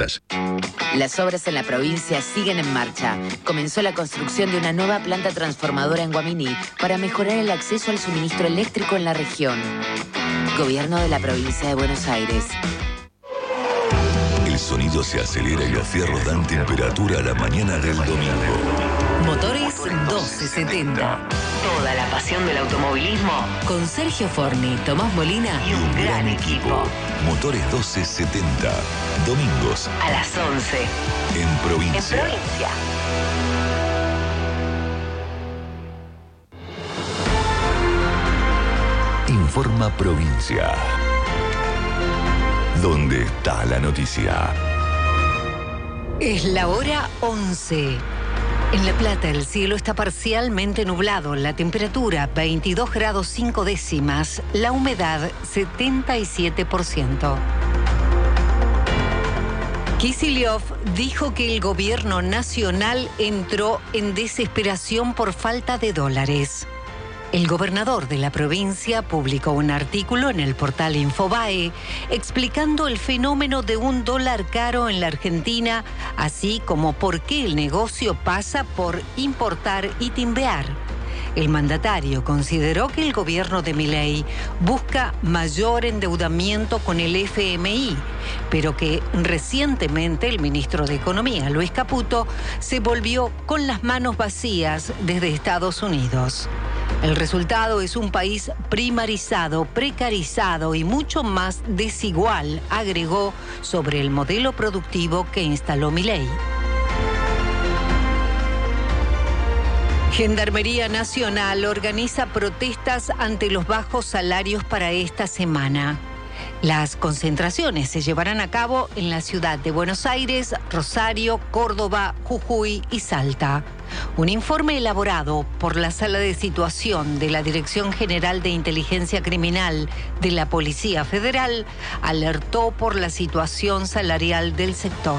ofertas. Las obras en la provincia siguen en marcha. Comenzó la construcción de una nueva planta transformadora en Guaminí para mejorar el acceso al suministro eléctrico en la región. Gobierno de la provincia de Buenos Aires. El sonido se acelera y los fierros dan temperatura a la mañana del domingo. Motores 1270. Toda la pasión del automovilismo con Sergio Forni, Tomás Molina y un gran equipo. Motores 1270. Domingos a las 11. En provincia. Informa Provincia. ¿Dónde está la noticia? Es la hora 11. En La Plata el cielo está parcialmente nublado, la temperatura 22 grados 5 décimas, la humedad 77%. Kicillof dijo que el gobierno nacional entró en desesperación por falta de dólares. El gobernador de la provincia publicó un artículo en el portal Infobae explicando el fenómeno de un dólar caro en la Argentina, así como por qué el negocio pasa por importar y timbear. El mandatario consideró que el gobierno de Milei busca mayor endeudamiento con el FMI, pero que recientemente el ministro de Economía, Luis Caputo, se volvió con las manos vacías desde Estados Unidos. El resultado es un país primarizado, precarizado y mucho más desigual, agregó sobre el modelo productivo que instaló Milei. Gendarmería Nacional organiza protestas ante los bajos salarios para esta semana. Las concentraciones se llevarán a cabo en la ciudad de Buenos Aires, Rosario, Córdoba, Jujuy y Salta. Un informe elaborado por la Sala de Situación de la Dirección General de Inteligencia Criminal de la Policía Federal alertó por la situación salarial del sector.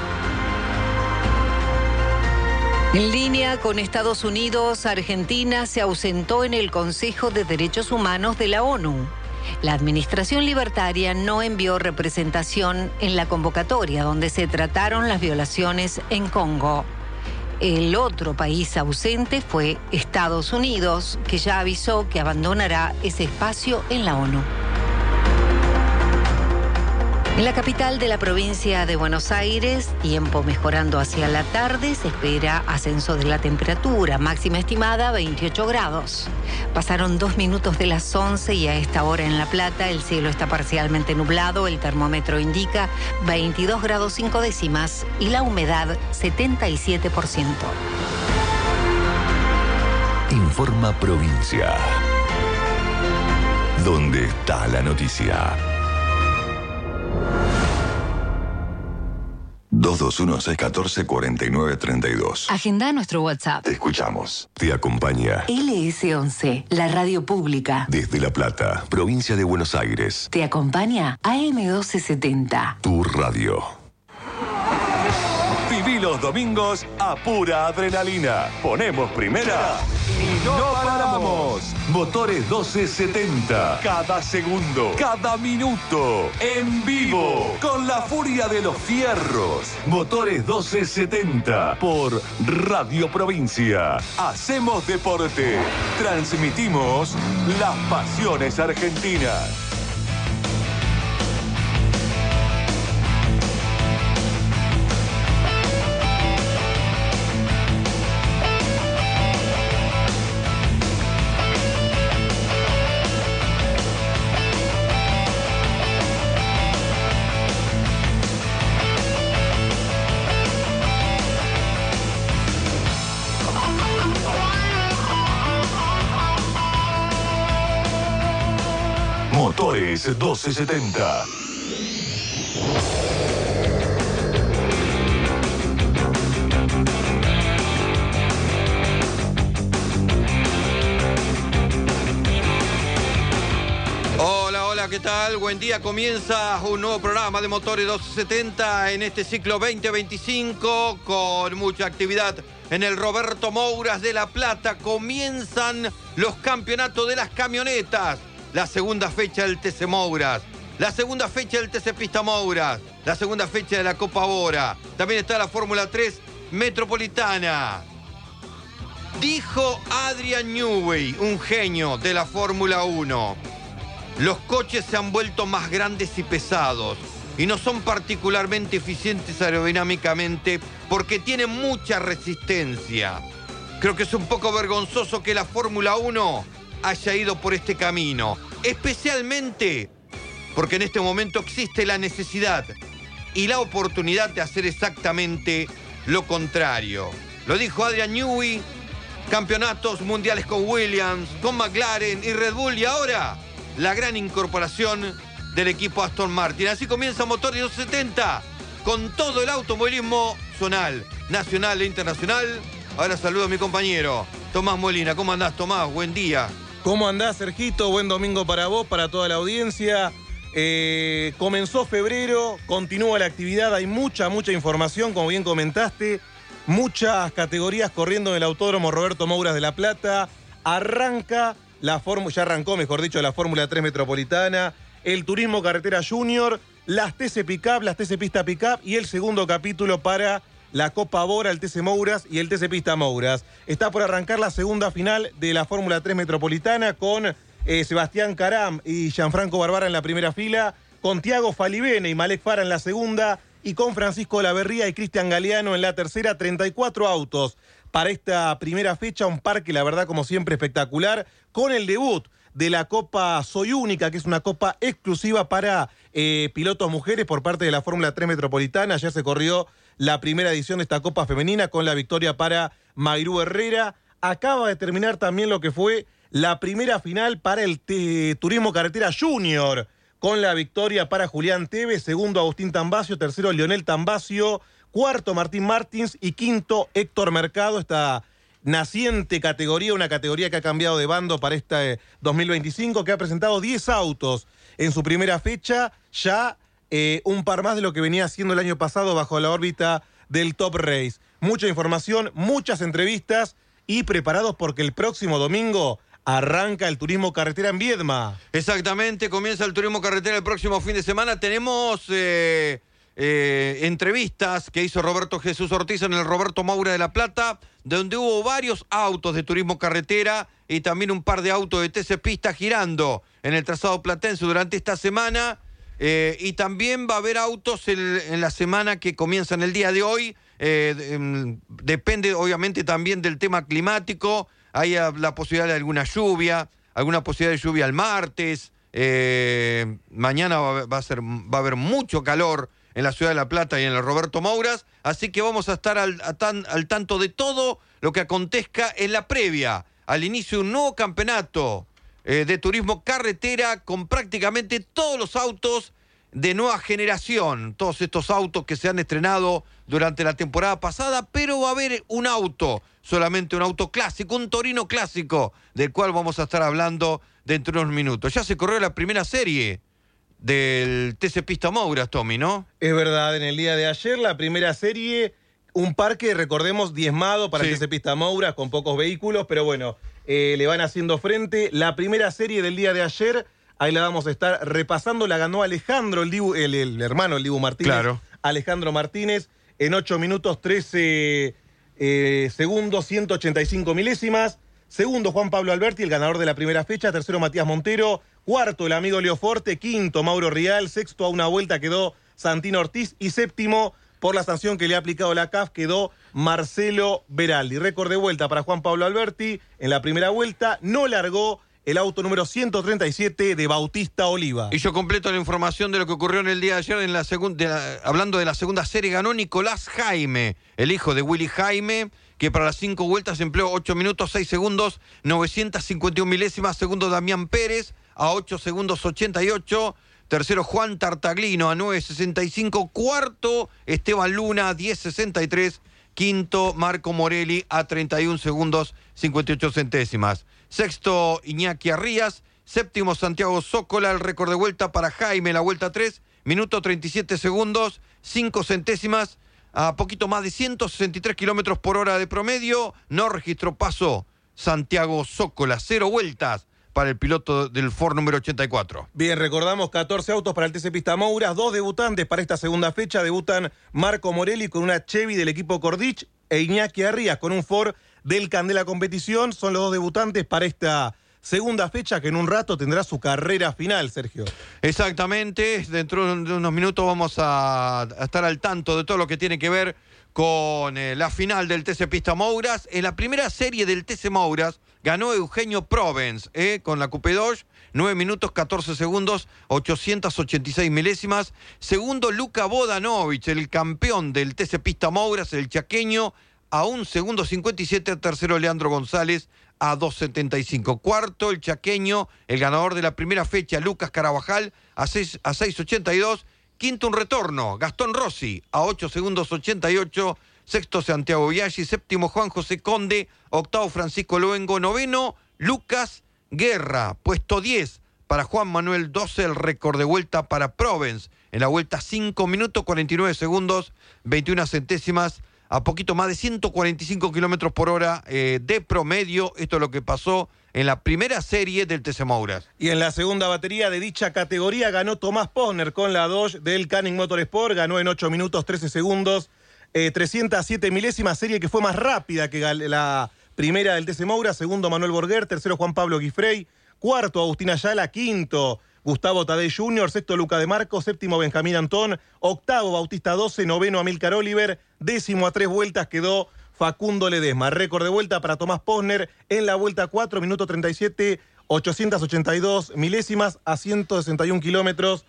En línea con Estados Unidos, Argentina se ausentó en el Consejo de Derechos Humanos de la ONU. La administración libertaria no envió representación en la convocatoria donde se trataron las violaciones en Congo. El otro país ausente fue Estados Unidos, que ya avisó que abandonará ese espacio en la ONU. En la capital de la provincia de Buenos Aires, tiempo mejorando hacia la tarde, se espera ascenso de la temperatura, máxima estimada 28 grados. Pasaron 2 minutos de las 11 y a esta hora en La Plata el cielo está parcialmente nublado, el termómetro indica 22 grados 5 décimas y la humedad 77%. Informa Provincia. ¿Dónde está la noticia? 221-614-4932. Agenda nuestro WhatsApp. Te escuchamos. Te acompaña LS11, la radio pública. desde La Plata, provincia de Buenos Aires. Te acompaña AM1270. Tu radio. Viví los domingos a pura adrenalina. Ponemos primera y no paramos. Motores 1270. Cada segundo, cada minuto. En vivo. Con la furia de los fierros. Motores 1270. Por Radio Provincia. Hacemos deporte. Transmitimos las pasiones argentinas. Motores 1270. Hola, ¿qué tal? Buen día. Comienza un nuevo programa de Motores 270 en este ciclo 2025 con mucha actividad en el Roberto Mouras de La Plata. Comienzan los campeonatos de las camionetas. La segunda fecha del TC Mouras. la segunda fecha del TC Pista Mouras, la segunda fecha de la Copa Bora. También está la Fórmula 3 Metropolitana. Dijo Adrian Newey, un genio de la Fórmula 1, los coches se han vuelto más grandes y pesados y no son particularmente eficientes aerodinámicamente porque tienen mucha resistencia. Creo que es un poco vergonzoso que la Fórmula 1 haya ido por este camino, especialmente porque en este momento existe la necesidad y la oportunidad de hacer exactamente lo contrario. Lo dijo Adrian Newey. Campeonatos mundiales con Williams, con McLaren y Red Bull, y ahora la gran incorporación del equipo Aston Martin. Así comienza Motores 270 con todo el automovilismo zonal, nacional e internacional. Ahora saludo a mi compañero Tomás Molina. ¿Cómo andás, Tomás? Buen día. ¿Cómo andás, Sergito? Buen domingo para vos, para toda la audiencia. Comenzó febrero, continúa la actividad, hay mucha información, como bien comentaste. Muchas categorías corriendo en el Autódromo Roberto Mouras de La Plata. Ya arrancó, mejor dicho, la Fórmula 3 Metropolitana, el Turismo Carretera Junior, las TC Pickup, las TC Pista Pickup y el segundo capítulo para la Copa Bora, el TC Mouras y el TC Pista Mouras. Está por arrancar la segunda final de la Fórmula 3 Metropolitana con Sebastián Caram y Gianfranco Barbara en la primera fila, con Tiago Falivene y Malek Fara en la segunda, y con Francisco Laverría y Cristian Galeano en la tercera. 34 autos para esta primera fecha, un parque, la verdad, como siempre, espectacular, con el debut de la Copa Soy Única, que es una copa exclusiva para pilotos mujeres por parte de la Fórmula 3 Metropolitana. Ayer se corrió la primera edición de esta copa femenina con la victoria para Mayrú Herrera. Acaba de terminar también lo que fue la primera final para el Turismo Carretera Junior, con la victoria para Julián Tevez, segundo Agustín Tambacio, tercero Lionel Tambacio, cuarto Martín Martins y quinto Héctor Mercado. Esta naciente categoría, una categoría que ha cambiado de bando para este 2025, que ha presentado 10 autos en su primera fecha, ya un par más de lo que venía haciendo el año pasado bajo la órbita del Top Race. Mucha información, muchas entrevistas y preparados porque el próximo domingo arranca el Turismo Carretera en Viedma. Exactamente, comienza el Turismo Carretera el próximo fin de semana. Tenemos entrevistas que hizo Roberto Jesús Ortiz en el Roberto Mouras de La Plata, donde hubo varios autos de Turismo Carretera y también un par de autos de TC Pista girando en el trazado platense durante esta semana. Y también va a haber autos en la semana que comienza en el día de hoy. Depende obviamente también del tema climático. Hay la posibilidad de alguna posibilidad de lluvia el martes. Mañana va a haber mucho calor en la ciudad de La Plata y en el Roberto Mouras. Así que vamos a estar al tanto de todo lo que acontezca en la previa al inicio de un nuevo campeonato de turismo carretera con prácticamente todos los autos de nueva generación. Todos estos autos que se han estrenado durante la temporada pasada, pero va a haber un auto, solamente un auto clásico, un Torino clásico, del cual vamos a estar hablando dentro de unos minutos. Ya se corrió la primera serie del TC Pista Mouras, Tommy, ¿no? Es verdad, en el día de ayer la primera serie, un parque, recordemos, diezmado para el TC Pista Mouras, con pocos vehículos, pero bueno, le van haciendo frente. La primera serie del día de ayer, ahí la vamos a estar repasando, la ganó Alejandro, el hermano del Dibu Martínez. Claro. Alejandro Martínez, en 8 minutos 13 segundos, 185 milésimas. Segundo, Juan Pablo Alberti, el ganador de la primera fecha. Tercero, Matías Montero. Cuarto, el amigo Leo Forte. Quinto, Mauro Rial. Sexto, a una vuelta quedó Santino Ortiz. Y séptimo, por la sanción que le ha aplicado la CAF, quedó Marcelo Beraldi. Récord de vuelta para Juan Pablo Alberti. En la primera vuelta no largó el auto número 137 de Bautista Oliva. Y yo completo la información de lo que ocurrió en el día de ayer. Hablando de la segunda serie, ganó Nicolás Jaime, el hijo de Willy Jaime, que para las 5 vueltas empleó 8 minutos 6 segundos 951 milésimas. Segundo, Damián Pérez a 8 segundos 88. Tercero, Juan Tartaglino a 9.65. Cuarto, Esteban Luna a 10.63. Quinto, Marco Morelli a 31 segundos 58 centésimas. Sexto, Iñaki Arrías. Séptimo, Santiago Zócola. El récord de vuelta para Jaime, la vuelta 3, minuto 37 segundos 5 centésimas. A poquito más de 163 kilómetros por hora de promedio. No registró paso Santiago Zócola. 0 vueltas para el piloto del Ford número 84. Bien, recordamos 14 autos para el TC Pista Mouras, 2 debutantes para esta segunda fecha. Debutan Marco Morelli con una Chevy del equipo Cordich e Iñaki Arrias con un Ford del Candela Competición. Son los 2 debutantes para esta segunda fecha que en un rato tendrá su carrera final, Sergio. Exactamente, dentro de unos minutos vamos a estar al tanto de todo lo que tiene que ver con la final del TC Pista Mouras. En la primera serie del TC Mouras ganó Eugenio Provence con la Coupé Dodge, 9 minutos 14 segundos, 886 milésimas. Segundo, Luka Bodanovich, el campeón del TC Pista Mouras, el chaqueño, a 1 segundo 57. Tercero, Leandro González, a 2.75. Cuarto, el chaqueño, el ganador de la primera fecha, Lucas Carabajal, a 6.82. Quinto, un retorno, Gastón Rossi, a 8 segundos 88. Sexto, Santiago Biaggi. Séptimo, Juan José Conde. Octavo, Francisco Luengo. Noveno, Lucas Guerra. Puesto 10 para Juan Manuel 12, el récord de vuelta para Provence. En la vuelta 5 minutos 49 segundos, 21 centésimas, a poquito más de 145 kilómetros por hora de promedio. Esto es lo que pasó en la primera serie del TC Mouras. Y en la segunda batería de dicha categoría ganó Tomás Posner con la Dodge del Canning Motorsport. Ganó en 8 minutos 13 segundos, 307 milésimas, serie que fue más rápida que la primera del TC Mouras. Segundo, Manuel Borguer. Tercero, Juan Pablo Guifrey. Cuarto, Agustín Ayala. Quinto, Gustavo Tadei Jr., sexto Luca de Marco, séptimo Benjamín Antón, octavo Bautista 12, noveno Amílcar Oliver, décimo a 3 vueltas quedó Facundo Ledesma. Récord de vuelta para Tomás Posner en la vuelta 4, minuto 37, 882 milésimas a 161 kilómetros,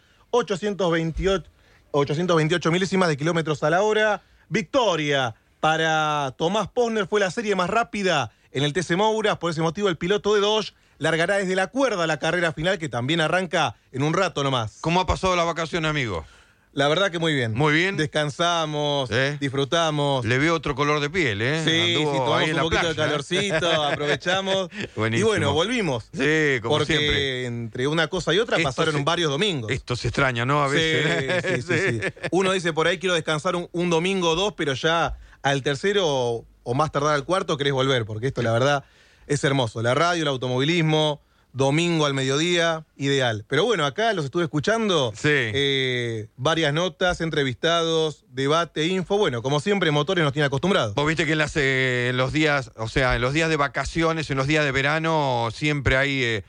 828 milésimas de kilómetros a la hora. Victoria para Tomás Posner, fue la serie más rápida en el TC Mouras. Por ese motivo, el piloto de Dodge largará desde la cuerda la carrera final, que también arranca en un rato nomás. ¿Cómo ha pasado la vacación, amigo? La verdad que muy bien. Muy bien. Descansamos, disfrutamos. Le veo otro color de piel, ¿eh? Sí, tomamos un poquito de calorcito, aprovechamos. Buenísimo. Y bueno, volvimos. Sí, como porque siempre. Entre una cosa y otra pasaron varios domingos. Esto se extraña, ¿no? A veces. Sí. Uno dice, por ahí quiero descansar un domingo o dos, pero ya al tercero o más tardar al cuarto querés volver, porque esto la verdad es hermoso. La radio, el automovilismo, domingo al mediodía, ideal. Pero bueno, acá los estuve escuchando. Sí. Varias notas, entrevistados, debate, info. Bueno, como siempre, Motores nos tiene acostumbrados. Vos viste que en los días, o sea, en los días de vacaciones, en los días de verano, siempre hay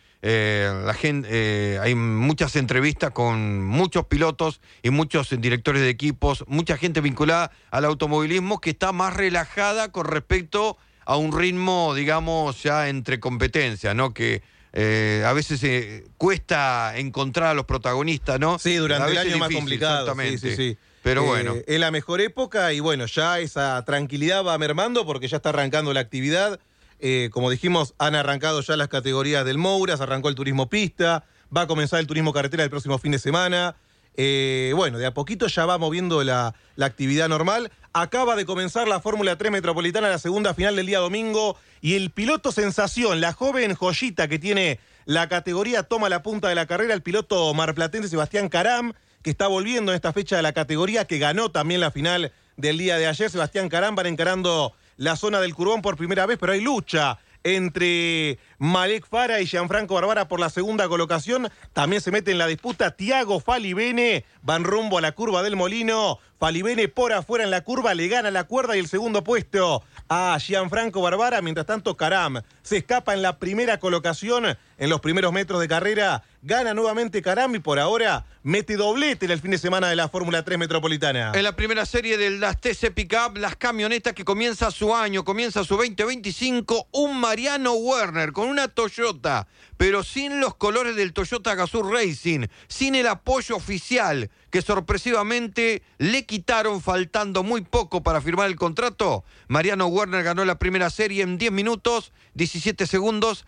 hay muchas entrevistas con muchos pilotos y muchos directores de equipos, mucha gente vinculada al automovilismo que está más relajada con respecto a un ritmo, digamos, ya entre competencia, ¿no? Que a veces cuesta encontrar a los protagonistas, ¿no? Sí, durante el año es más difícil, complicado. exactamente. Sí. Pero bueno. Es la mejor época y bueno, ya esa tranquilidad va mermando porque ya está arrancando la actividad. Como dijimos, han arrancado ya las categorías del Mouras, arrancó el turismo pista, va a comenzar el turismo carretera el próximo fin de semana. Bueno, de a poquito ya va moviendo la actividad normal. Acaba de comenzar la Fórmula 3 Metropolitana, la segunda final del día domingo, y el piloto sensación, la joven joyita que tiene la categoría, toma la punta de la carrera, el piloto marplatense Sebastián Caram, que está volviendo en esta fecha de la categoría, que ganó también la final del día de ayer. Sebastián Caram van encarando la zona del Curbón por primera vez, pero hay lucha entre Malek Fara y Gianfranco Barbara por la segunda colocación. También se mete en la disputa Tiago Falibene, van rumbo a la curva del Molino. Falibene por afuera en la curva, le gana la cuerda y el segundo puesto a Gianfranco Barbara. Mientras tanto, Caram se escapa en la primera colocación en los primeros metros de carrera. Gana nuevamente Caram y por ahora mete doblete en el fin de semana de la Fórmula 3 Metropolitana. En la primera serie de las TC Pickup, las camionetas que comienza su año, comienza su 2025, un Mariano Werner con una Toyota, pero sin los colores del Toyota Gazoo Racing, sin el apoyo oficial que sorpresivamente le quitaron faltando muy poco para firmar el contrato. Mariano Werner ganó la primera serie en 10 minutos, 17 segundos,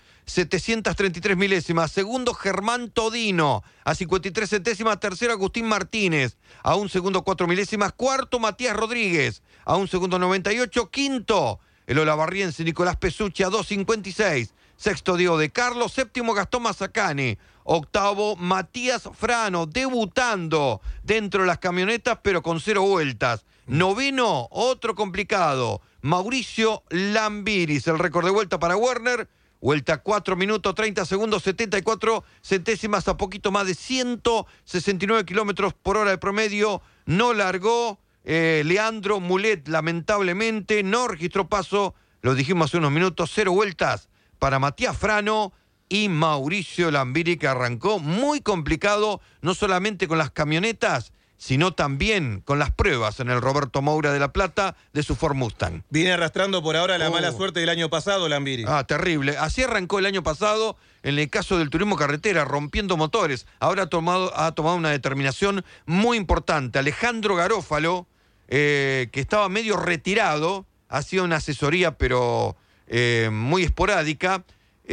733 milésimas. Segundo, Germán Todino, a 53 centésimas. Tercero, Agustín Martínez, a 1 segundo 4 milésimas. Cuarto, Matías Rodríguez, a 1 segundo 98. Quinto, el olavarriense Nicolás Pesucci, a 2.56. Sexto, Diego de Carlos. Séptimo, Gastón Mazacane. Octavo, Matías Frano, debutando dentro de las camionetas, pero con 0 vueltas. Noveno, otro complicado, Mauricio Lambiris. El récord de vuelta para Werner, Vuelta 4 minutos 30 segundos 74 centésimas a poquito más de 169 kilómetros por hora de promedio. No largó Leandro Mulet, lamentablemente. No registró paso, lo dijimos hace unos minutos, 0 vueltas para Matías Frano y Mauricio Lambiri, que arrancó muy complicado, no solamente con las camionetas, sino también con las pruebas en el Roberto Moura de La Plata de su Ford Mustang. Viene arrastrando por ahora la mala suerte del año pasado, Lambiri. Terrible. Así arrancó el año pasado en el caso del turismo carretera, rompiendo motores. Ahora ha tomado una determinación muy importante. Alejandro Garófalo, que estaba medio retirado, hacía una asesoría, pero muy esporádica.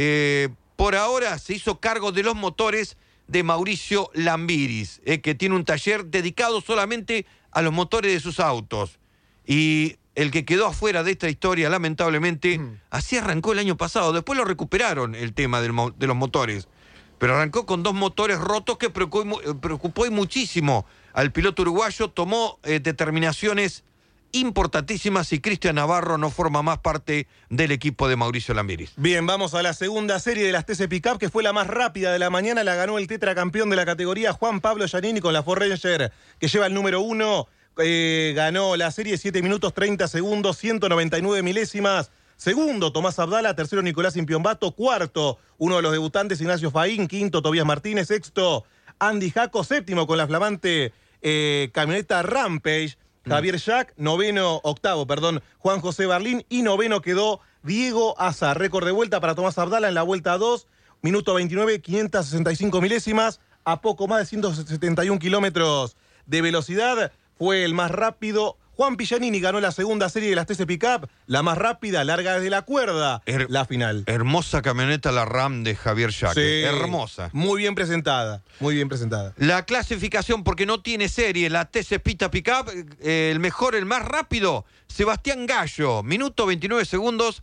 Por ahora se hizo cargo de los motores de Mauricio Lambiris, que tiene un taller dedicado solamente a los motores de sus autos. Y el que quedó afuera de esta historia, lamentablemente, así arrancó el año pasado. Después lo recuperaron el tema de los motores. Pero arrancó con 2 motores rotos que preocupó y muchísimo al piloto uruguayo. Tomó determinaciones importantísimas y Cristian Navarro no forma más parte del equipo de Mauricio Lambiris. Bien, vamos a la segunda serie de las TC Pickup, que fue la más rápida de la mañana. La ganó el tetracampeón de la categoría, Juan Pablo Giannini, con la Ford Ranger, que lleva el número 1. Ganó la serie 7 minutos 30 segundos, 199 milésimas. Segundo, Tomás Abdala. Tercero, Nicolás Impiombato. Cuarto, uno de los debutantes, Ignacio Faín. Quinto, Tobías Martínez. Sexto, Andy Jaco. Séptimo, con la flamante camioneta Rampage, Javier Jack. Octavo, Juan José Barlín. Y noveno quedó Diego Azar. Récord de vuelta para Tomás Abdala en la vuelta 2. Minuto 29, 565 milésimas. A poco más de 171 kilómetros de velocidad. Fue el más rápido. Juan Pillanini ganó la segunda serie de las TC Pickup, la más rápida, larga desde la cuerda, la final. Hermosa camioneta la Ram de Javier Jack. Sí, hermosa. Muy bien presentada, muy bien presentada. La clasificación, porque no tiene serie, la TC Pista Pickup, el más rápido, Sebastián Gallo, minuto 29 segundos,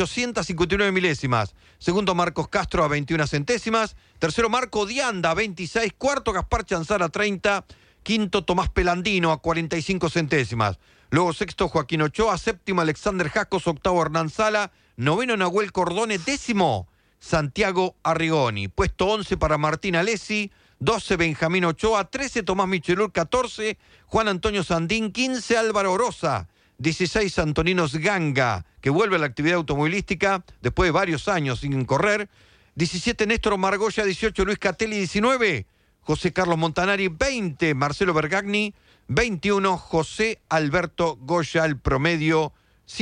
859 milésimas. Segundo, Marcos Castro a 21 centésimas. Tercero, Marco Dianda a 26. Cuarto, Gaspar Chanzar a 30. Quinto, Tomás Pelandino a 45 centésimas. Luego sexto, Joaquín Ochoa. Séptimo, Alexander Jacos. Octavo, Hernán Sala. Noveno, Nahuel Cordone. Décimo, Santiago Arrigoni. Puesto 11 para Martín Alessi. 12, Benjamín Ochoa. 13, Tomás Michelur. 14, Juan Antonio Sandín. 15, Álvaro Oroza. 16, Antoninos Ganga, que vuelve a la actividad automovilística después de varios años sin correr. 17, Néstor Margolla. 18, Luis Catelli. 19, José Carlos Montanari. 20, Marcelo Bergagni. 21, José Alberto Goya. El promedio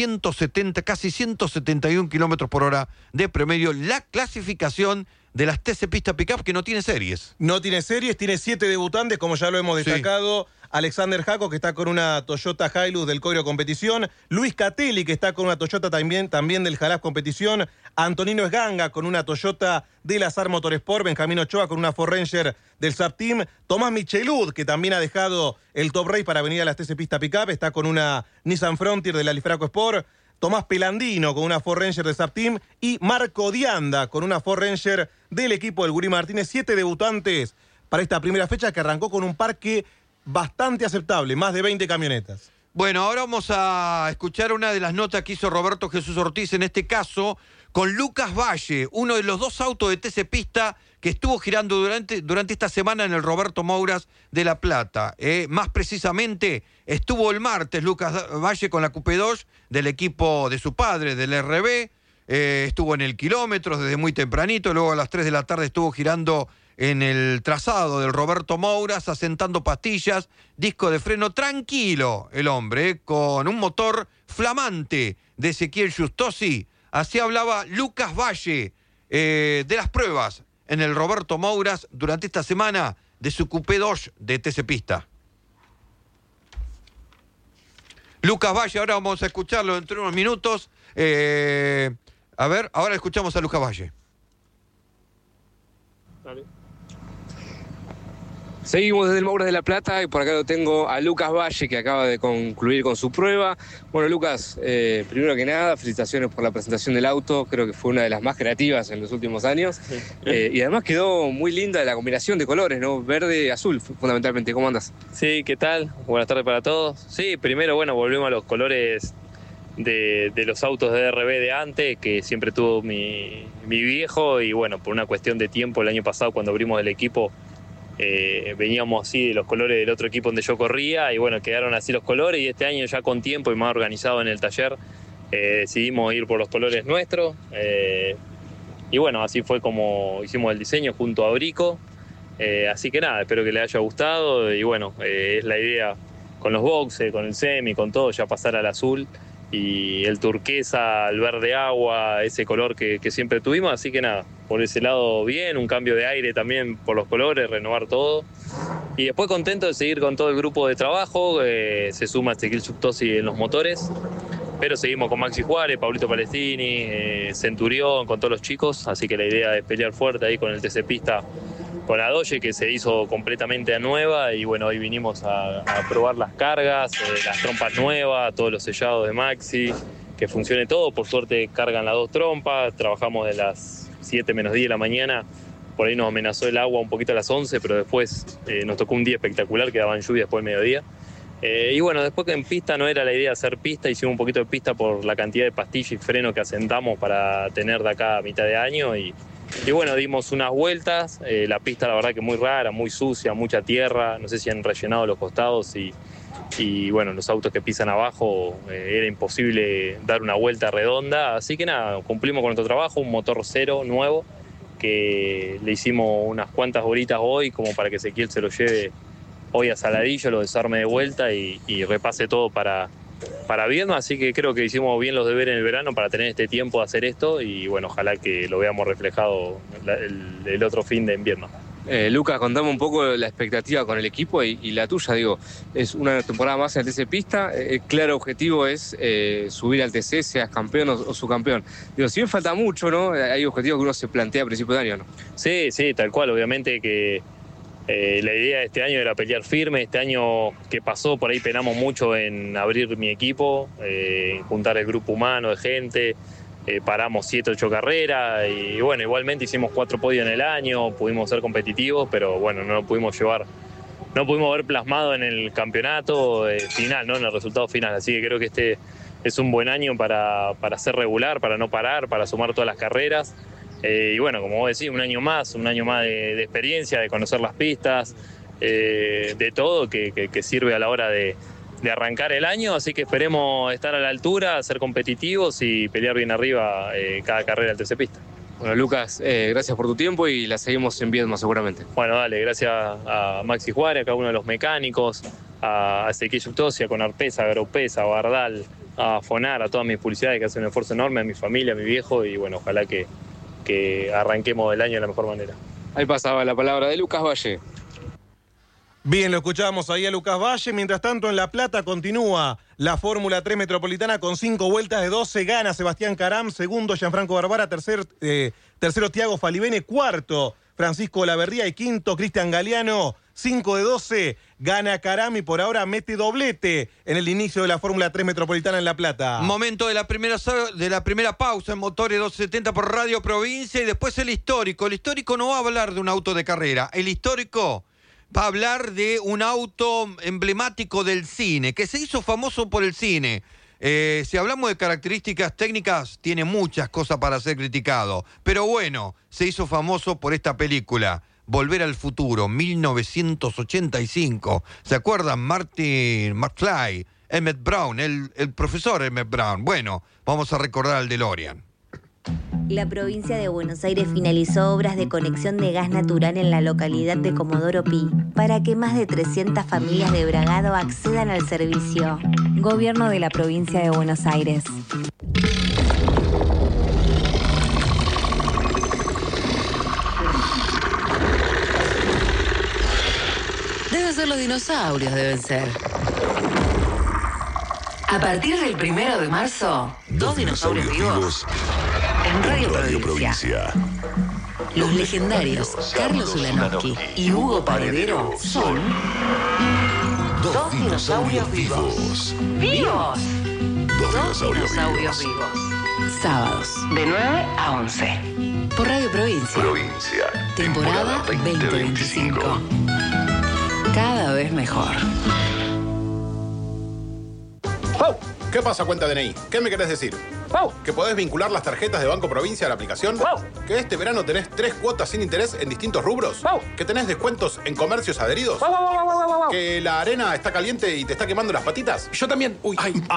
170, casi 171 kilómetros por hora de promedio. La clasificación de las TC Pista Pickup, que no tiene series. No tiene series, tiene 7 debutantes, como ya lo hemos destacado. Sí. Alexander Jaco, que está con una Toyota Hilux del Coiro Competición. Luis Catelli, que está con una Toyota también del Jalaz Competición. Antonino Esganga, con una Toyota del Azar Motorsport. Benjamín Ochoa, con una Ford Ranger del SAP Team. Tomás Michelud, que también ha dejado el Top Race para venir a las TC Pista Pickup. Está con una Nissan Frontier del Alifraco Sport. Tomás Pelandino con una Ford Ranger de SAP Team y Marco Dianda con una Ford Ranger del equipo del Gurí Martínez. 7 debutantes para esta primera fecha, que arrancó con un parque bastante aceptable, más de 20 camionetas. Bueno, ahora vamos a escuchar una de las notas que hizo Roberto Jesús Ortiz, en este caso con Lucas Valle, uno de los 2 autos de TC Pista que estuvo girando durante esta semana en el Roberto Mouras de La Plata. Más precisamente, estuvo el martes Lucas Valle con la Coupé Dodge del equipo de su padre, del RB. Estuvo en el kilómetro desde muy tempranito, luego a las 3 de la tarde estuvo girando en el trazado del Roberto Mouras, asentando pastillas, disco de freno, tranquilo el hombre, con un motor flamante de Ezequiel Justosi. Así hablaba Lucas Valle de las pruebas en el Roberto Mouras durante esta semana de su Coupé Dodge de TC Pista. Lucas Valle, ahora vamos a escucharlo dentro de unos minutos. A ver, ahora escuchamos a Lucas Valle. Dale. Seguimos desde el Mouras de La Plata y por acá lo tengo a Lucas Valle, que acaba de concluir con su prueba. Bueno, Lucas, primero que nada, felicitaciones por la presentación del auto. Creo que fue una de las más creativas en los últimos años. Sí. Y además quedó muy linda la combinación de colores, ¿no? Verde y azul, fundamentalmente. ¿Cómo andas? Sí, ¿qué tal? Buenas tardes para todos. Sí, primero, bueno, volvemos a los colores de los autos de DRB de antes, que siempre tuvo mi viejo, y bueno, por una cuestión de tiempo, el año pasado cuando abrimos el equipo, veníamos así de los colores del otro equipo donde yo corría, y bueno, quedaron así los colores, y este año ya con tiempo y más organizado en el taller, decidimos ir por los colores nuestros, y bueno, así fue como hicimos el diseño junto a Brico, así que nada, espero que les haya gustado, y bueno, es la idea con los boxes, con el semi, con todo, ya pasar al azul, y el turquesa, el verde agua, ese color que siempre tuvimos, así que nada, por ese lado bien, un cambio de aire también por los colores, renovar todo, y después contento de seguir con todo el grupo de trabajo, se suma Ezequiel Subtosi en los motores, pero seguimos con Maxi Juárez, Pablito Palestini, Centurión, con todos los chicos, así que la idea es pelear fuerte ahí con el TC Pista, con la Doge, que se hizo completamente a nueva, y bueno, hoy vinimos a probar las cargas, las trompas nuevas, todos los sellados de Maxi, que funcione todo. Por suerte cargan las 2 trompas, trabajamos de las 7 menos 10 de la mañana, por ahí nos amenazó el agua un poquito a las 11, pero después nos tocó un día espectacular, que daban lluvia después del mediodía. Y bueno, después que en pista no era la idea hacer pista, hicimos un poquito de pista por la cantidad de pastillas y freno que asentamos para tener de acá a mitad de año, y bueno, dimos unas vueltas, la pista la verdad que muy rara, muy sucia, mucha tierra, no sé si han rellenado los costados, y bueno, los autos que pisan abajo era imposible dar una vuelta redonda, así que nada, cumplimos con nuestro trabajo, un motor cero nuevo, que le hicimos unas cuantas horitas hoy como para que Ezequiel se lo lleve hoy a Saladillo, lo desarme de vuelta y repase todo para viernes, así que creo que hicimos bien los deberes en el verano para tener este tiempo de hacer esto, y bueno, ojalá que lo veamos reflejado el otro fin de invierno. Lucas, contame un poco la expectativa con el equipo y la tuya, digo, es una temporada más en el TC Pista, el claro objetivo es subir al TC, seas campeón o subcampeón. Digo, si bien falta mucho, ¿no? Hay objetivos que uno se plantea a principio de año, ¿no? Sí, tal cual, obviamente que la idea de este año era pelear firme. Este año que pasó, por ahí penamos mucho en abrir mi equipo, en juntar el grupo humano de gente, paramos 7, 8 carreras, y bueno, igualmente hicimos 4 podios en el año, pudimos ser competitivos, pero bueno, no lo pudimos llevar, no pudimos ver plasmado en el campeonato final, ¿no? En el resultado final, así que creo que este es un buen año para ser regular, para no parar, para sumar todas las carreras. Y bueno, como vos decís, un año más de experiencia, de conocer las pistas, de todo que sirve a la hora de arrancar el año, así que esperemos estar a la altura, ser competitivos y pelear bien arriba cada carrera del TC Pista. Bueno, Lucas, gracias por tu tiempo y la seguimos en Viedma seguramente. Bueno, dale, gracias a Maxi Juárez, a cada uno de los mecánicos, a Ezequiel Subtosi, a Conarpesa, a Gropesa, a Bardal, a Fonar, a todas mis publicidades que hacen un esfuerzo enorme, a mi familia, a mi viejo, y bueno, ojalá que arranquemos el año de la mejor manera. Ahí pasaba la palabra de Lucas Valle. Bien, lo escuchábamos ahí a Lucas Valle. Mientras tanto, en La Plata continúa la Fórmula 3 Metropolitana con 5 vueltas de 12. Gana Sebastián Caram, segundo Gianfranco Barbara, tercero Tiago Falibene, cuarto Francisco Olaverría y quinto Cristian Galeano. 5 de 12, gana Caram y por ahora mete doblete en el inicio de la Fórmula 3 Metropolitana en La Plata. Momento de la primera pausa en Motores 270 por Radio Provincia, y después el histórico. El histórico no va a hablar de un auto de carrera, el histórico va a hablar de un auto emblemático del cine, que se hizo famoso por el cine. Si hablamos de características técnicas, tiene muchas cosas para ser criticado, pero bueno, se hizo famoso por esta película, Volver al Futuro, 1985. ¿Se acuerdan? Marty McFly, Emmett Brown, el profesor Emmett Brown. Bueno, vamos a recordar al DeLorean. La provincia de Buenos Aires finalizó obras de conexión de gas natural en la localidad de Comodoro Pi para que más de 300 familias de Bragado accedan al servicio. Gobierno de la provincia de Buenos Aires. Deben ser los dinosaurios, deben ser. A partir del 1 de marzo, 2 dinosaurios vivos en Radio Provincia. Los legendarios Carlos Ulanowski y Hugo Paredero son 2 dinosaurios vivos. ¡Vivos! 2 dinosaurios vivos. Sábados, de 9 a 11. Por Radio Provincia. Temporada 2025. Cada vez mejor. ¡Pau! ¿Qué pasa, cuenta DNI? ¿Qué me querés decir? ¡Pau! ¿Que podés vincular las tarjetas de Banco Provincia a la aplicación? ¡Pau! ¿Que este verano tenés 3 cuotas sin interés en distintos rubros? ¡Pau! ¿Que tenés descuentos en comercios adheridos? ¡Pau, pau, pau, pau, pau! ¿Que la arena está caliente y te está quemando las patitas? Yo también. Uy.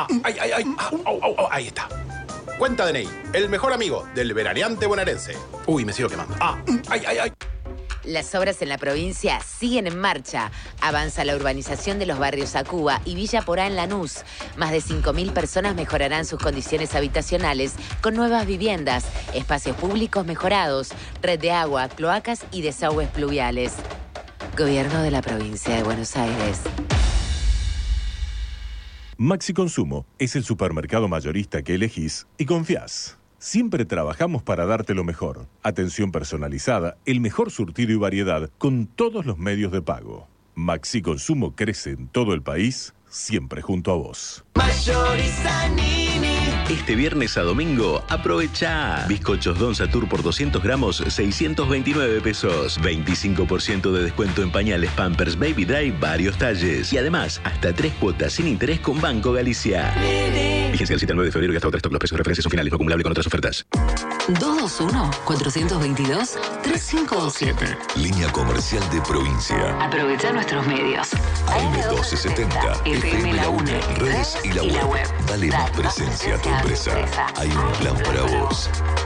Ahí está. Cuenta DNI, el mejor amigo del veraneante bonaerense. Uy, me sigo quemando. Las obras en la provincia siguen en marcha. Avanza la urbanización de los barrios Acuba y Villa Porá en Lanús. Más de 5.000 personas mejorarán sus condiciones habitacionales con nuevas viviendas, espacios públicos mejorados, red de agua, cloacas y desagües pluviales. Gobierno de la provincia de Buenos Aires. Maxi Consumo es el supermercado mayorista que elegís y confías. Siempre trabajamos para darte lo mejor. Atención personalizada, el mejor surtido y variedad con todos los medios de pago. Maxi Consumo crece en todo el país, siempre junto a vos. Este viernes a domingo, aprovecha. Bizcochos Don Satur por 200 gramos, 629 pesos. 25% de descuento en pañales Pampers Baby Dry, varios talles. Y además, hasta 3 cuotas sin interés con Banco Galicia. Vigencia del 7 al 9 de febrero y hasta otras stock. Los precios de referencia son finales, no acumulable con otras ofertas. 221-422-3527. Línea comercial de provincia. Aprovecha nuestros medios. AM1270, FM La Una, redes y la web. Dale más presencia a tu empresa. Hay un plan para vos.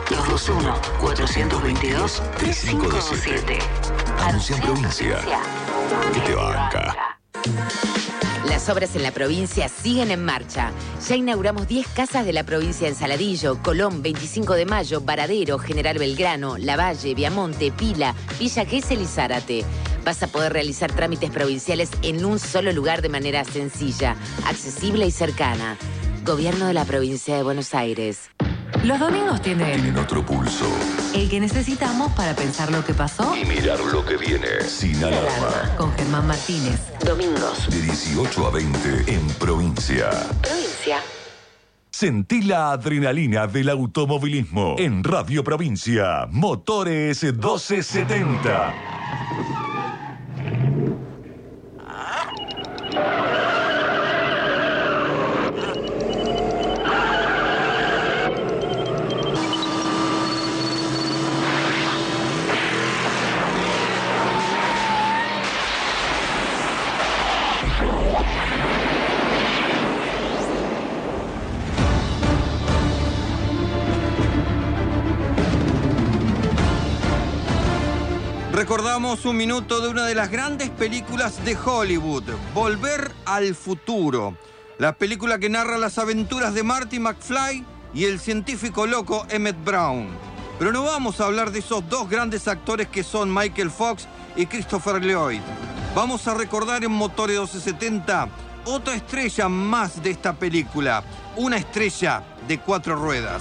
221-422-3527. Anuncia en provincia. ¿Qué te banca? Las obras en la provincia siguen en marcha. Ya inauguramos 10 casas de la provincia en Saladillo, Colón, 25 de Mayo, Varadero, General Belgrano, Lavalle, Viamonte, Pila, Villa Gesell y Zárate. Vas a poder realizar trámites provinciales en un solo lugar de manera sencilla, accesible y cercana. Gobierno de la provincia de Buenos Aires. Los domingos tienen otro pulso. El que necesitamos para pensar lo que pasó Y mirar lo que viene. Sin alarma. con Germán Martínez. Domingos. De 18 a 20 en provincia. Provincia. Sentí la adrenalina del automovilismo en Radio Provincia. Motores 1270. Recordamos un minuto de una de las grandes películas de Hollywood, Volver al Futuro. La película que narra las aventuras de Marty McFly y el científico loco Emmett Brown. Pero no vamos a hablar de esos dos grandes actores que son Michael Fox y Christopher Lloyd. Vamos a recordar en Motores 1270 otra estrella más de esta película, una estrella de 4 ruedas.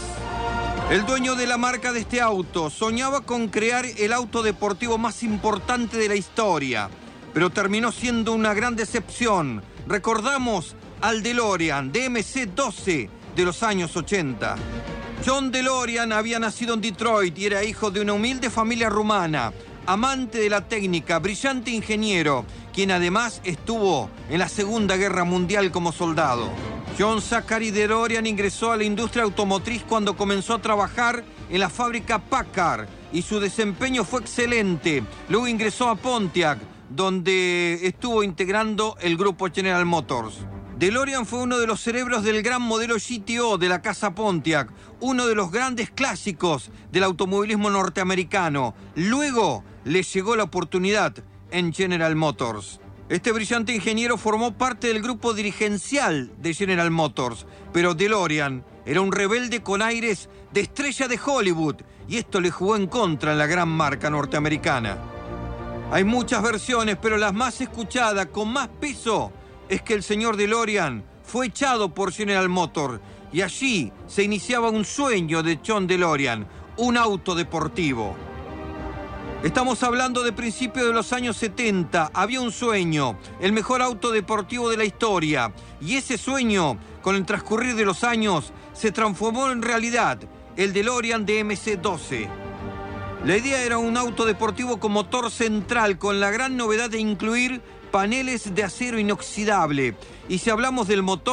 El dueño de la marca de este auto soñaba con crear el auto deportivo más importante de la historia, pero terminó siendo una gran decepción. Recordamos al DeLorean DMC-12 de los años 80. John DeLorean había nacido en Detroit y era hijo de una humilde familia rumana, amante de la técnica, brillante ingeniero, quien además estuvo en la Segunda Guerra Mundial como soldado. John Zachary DeLorean ingresó a la industria automotriz cuando comenzó a trabajar en la fábrica Packard y su desempeño fue excelente. Luego ingresó a Pontiac, donde estuvo integrando el grupo General Motors. DeLorean fue uno de los cerebros del gran modelo GTO de la casa Pontiac, uno de los grandes clásicos del automovilismo norteamericano. Luego le llegó la oportunidad en General Motors. Este brillante ingeniero formó parte del grupo dirigencial de General Motors, pero DeLorean era un rebelde con aires de estrella de Hollywood y esto le jugó en contra en la gran marca norteamericana. Hay muchas versiones, pero la más escuchada, con más peso, es que el señor DeLorean fue echado por General Motors y allí se iniciaba un sueño de John DeLorean, un auto deportivo. Estamos hablando de principios de los años 70. Había un sueño, el mejor auto deportivo de la historia. Y ese sueño, con el transcurrir de los años, se transformó en realidad, el DeLorean DMC-12. La idea era un auto deportivo con motor central, con la gran novedad de incluir paneles de acero inoxidable. Y si hablamos del motor,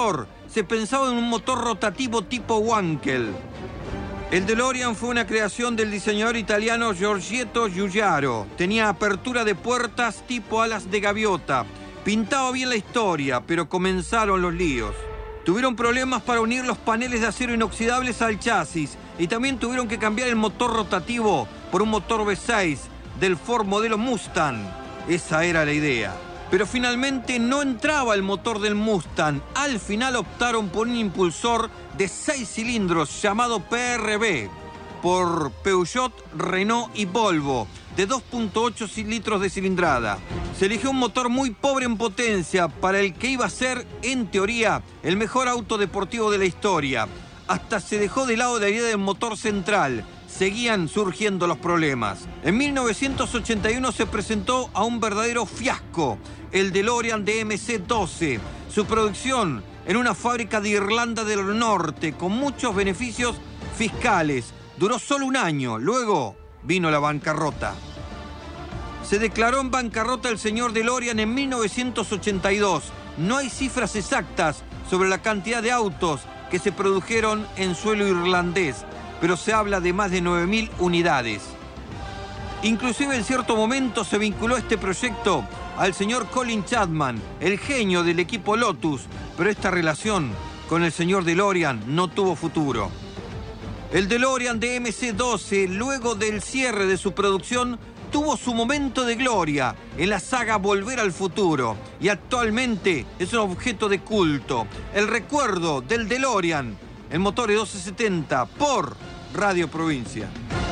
se pensaba en un motor rotativo tipo Wankel. El DeLorean fue una creación del diseñador italiano Giorgetto Giugiaro. Tenía apertura de puertas tipo alas de gaviota. Pintaba bien la historia, pero comenzaron los líos. Tuvieron problemas para unir los paneles de acero inoxidables al chasis y también tuvieron que cambiar el motor rotativo por un motor V6 del Ford modelo Mustang. Esa era la idea. Pero finalmente no entraba el motor del Mustang. Al final optaron por un impulsor de 6 cilindros llamado PRB por Peugeot, Renault y Volvo, de 2.8 litros de cilindrada. Se eligió un motor muy pobre en potencia para el que iba a ser, en teoría, el mejor auto deportivo de la historia. Hasta se dejó de lado la idea del motor central. Seguían surgiendo los problemas. En 1981 se presentó a un verdadero fiasco, el DeLorean DC-12. Su producción en una fábrica de Irlanda del Norte con muchos beneficios fiscales. Duró solo un año, luego vino la bancarrota. Se declaró en bancarrota el señor DeLorean en 1982. No hay cifras exactas sobre la cantidad de autos que se produjeron en suelo irlandés, pero se habla de más de 9.000 unidades. Inclusive en cierto momento se vinculó este proyecto al señor Colin Chapman, el genio del equipo Lotus, pero esta relación con el señor DeLorean no tuvo futuro. El DeLorean DC-12, luego del cierre de su producción, tuvo su momento de gloria en la saga Volver al Futuro y actualmente es un objeto de culto. El recuerdo del DeLorean, el motor 1270 por Radio Provincia.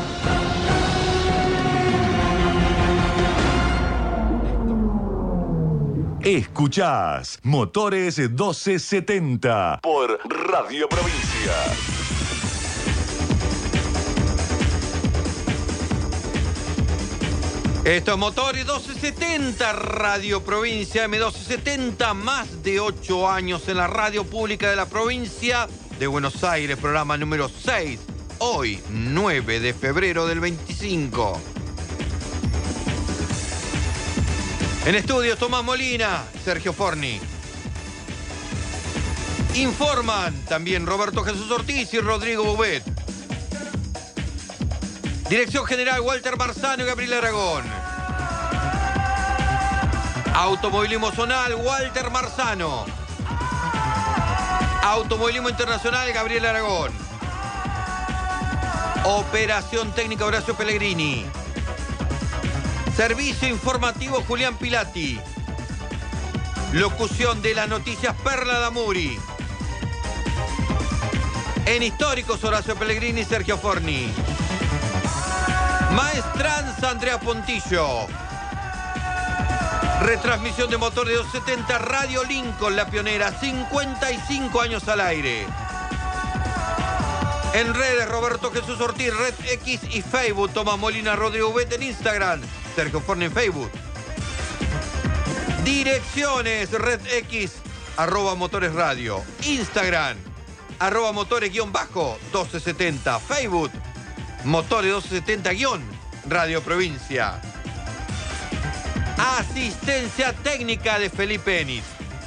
Escuchás Motores 1270 por Radio Provincia. Esto es Motores 1270, Radio Provincia M1270, más de 8 años en la radio pública de la provincia de Buenos Aires, programa número 6, hoy 9 de febrero del 25. En estudios Tomás Molina, Sergio Forni. Informan también Roberto Jesús Ortiz y Rodrigo Bubet. Dirección General Walter Marzano y Gabriel Aragón. Automovilismo Zonal, Walter Marzano. Automovilismo Internacional, Gabriel Aragón. Operación Técnica, Horacio Pellegrini. Servicio Informativo, Julián Pilati. Locución de las noticias, Perla Damuri. En Históricos, Horacio Pellegrini y Sergio Forni. Maestranza, Andrea Pontillo. Retransmisión de Motor de 270, Radio Lincoln, la pionera, 55 años al aire. En redes, Roberto Jesús Ortiz, Red X y Facebook, Tomás Molina, Rodrigo Bet en Instagram, Sergio Forni en Facebook. Direcciones, Red X, @Motores Radio. Instagram, @Motores_1270. Facebook, Motores 270- Radio Provincia. Asistencia técnica de Felipe Ennis.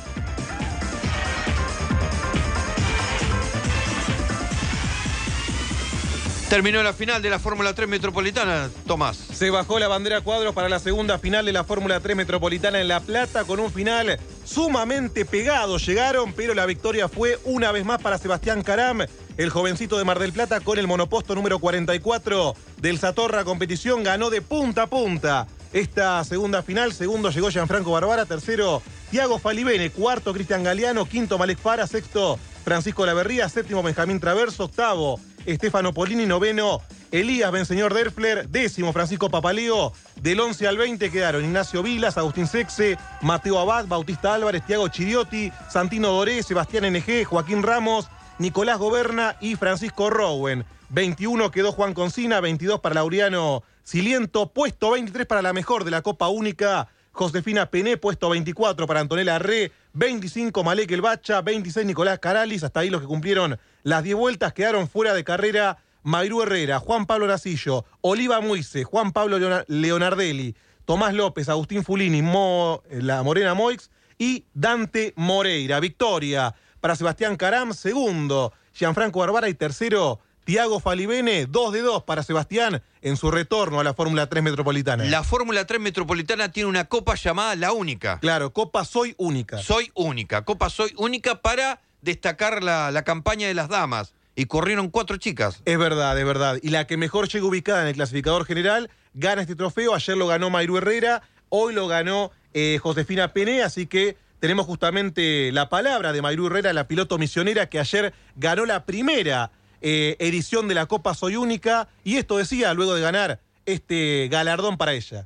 Terminó la final de la Fórmula 3 Metropolitana, Tomás. Se bajó la bandera cuadros para la segunda final de la Fórmula 3 Metropolitana en La Plata con un final sumamente pegado. Llegaron, pero la victoria fue una vez más para Sebastián Caram, el jovencito de Mar del Plata, con el monoposto número 44 del Satorra Competición. Ganó de punta a punta esta segunda final. Segundo llegó Gianfranco Barbara, tercero Thiago Falibene, cuarto Cristian Galeano, quinto Malek Fara, sexto Francisco Laverría, séptimo Benjamín Traverso, octavo Estefano Polini, noveno Elías Benseñor Derfler, décimo Francisco Papaleo. Del 11 al 20 quedaron Ignacio Vilas, Agustín Sexe, Mateo Abad, Bautista Álvarez, Thiago Chiriotti, Santino Doré, Sebastián NG, Joaquín Ramos, Nicolás Goberna y Francisco Rowen. 21 quedó Juan Concina, 22 para Laureano Siliento, puesto 23 para la mejor de la Copa Única, Josefina Pené, puesto 24 para Antonella Arré, 25 Malek El Bacha, 26 Nicolás Caralis. Hasta ahí los que cumplieron las 10 vueltas. Quedaron fuera de carrera Mayrú Herrera, Juan Pablo Racillo, Oliva Muise, Juan Pablo Leonardelli, Tomás López, Agustín Fulini, La Morena Moix y Dante Moreira. Victoria para Sebastián Caram, segundo Gianfranco Barbara y tercero Tiago Falibene, 2 de 2 para Sebastián en su retorno a la Fórmula 3 Metropolitana. La Fórmula 3 Metropolitana tiene una copa llamada La Única. Claro, Copa Soy Única. Soy Única, Copa Soy Única para destacar la campaña de las damas. Y corrieron 4 chicas. Es verdad, es verdad. Y la que mejor llega ubicada en el clasificador general gana este trofeo. Ayer lo ganó Mayrú Herrera, hoy lo ganó Josefina Pené, así que tenemos justamente la palabra de Mayrú Herrera, la piloto misionera que ayer ganó la primera edición de la Copa Soy Única, y esto decía luego de ganar este galardón para ella.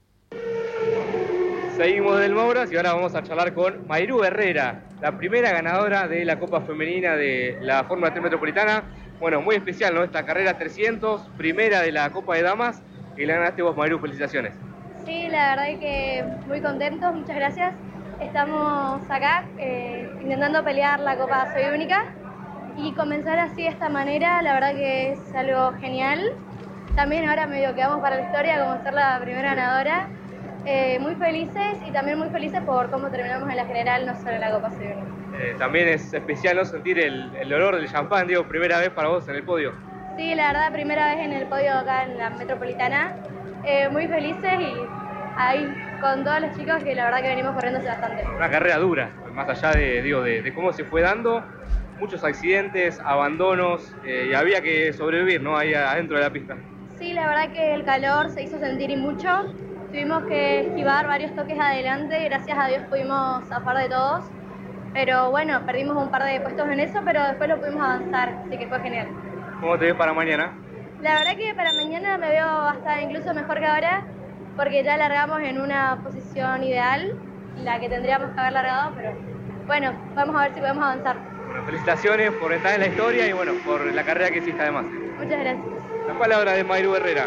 Seguimos del Mouras y ahora vamos a charlar con Mayrú Herrera, la primera ganadora de la Copa Femenina de la Fórmula 3 Metropolitana. Bueno, muy especial, ¿no? Esta carrera 300, primera de la Copa de Damas, y la ganaste vos, Mayrú, felicitaciones. Sí, la verdad es que muy contentos, muchas gracias. Estamos acá intentando pelear la Copa Soy Única. Y comenzar así de esta manera, la verdad que es algo genial. También ahora medio que vamos para la historia como ser la primera ganadora. Muy felices y también muy felices por cómo terminamos en la general, no solo en la Copa Soy Única. También es especial, ¿no? Sentir el olor del champán, digo, primera vez para vos en el podio. Sí, la verdad, primera vez en el podio acá en la Metropolitana. Muy felices y ahí con todos los chicos que la verdad que venimos corriendo hace bastante. Una carrera dura, más allá de cómo se fue dando. Muchos accidentes, abandonos, y había que sobrevivir, ¿no? Ahí adentro de la pista. Sí, la verdad que el calor se hizo sentir y mucho. Tuvimos que esquivar varios toques adelante, gracias a Dios pudimos zafar de todos. Pero bueno, perdimos un par de puestos en eso, pero después lo pudimos avanzar, así que fue genial. ¿Cómo te ves para mañana? La verdad que para mañana me veo hasta incluso mejor que ahora, porque ya largamos en una posición ideal, la que tendríamos que haber largado, pero bueno, vamos a ver si podemos avanzar. Bueno, felicitaciones por estar en la historia y bueno, por la carrera que hiciste además. Muchas gracias. La palabra de Mayrú Herrera.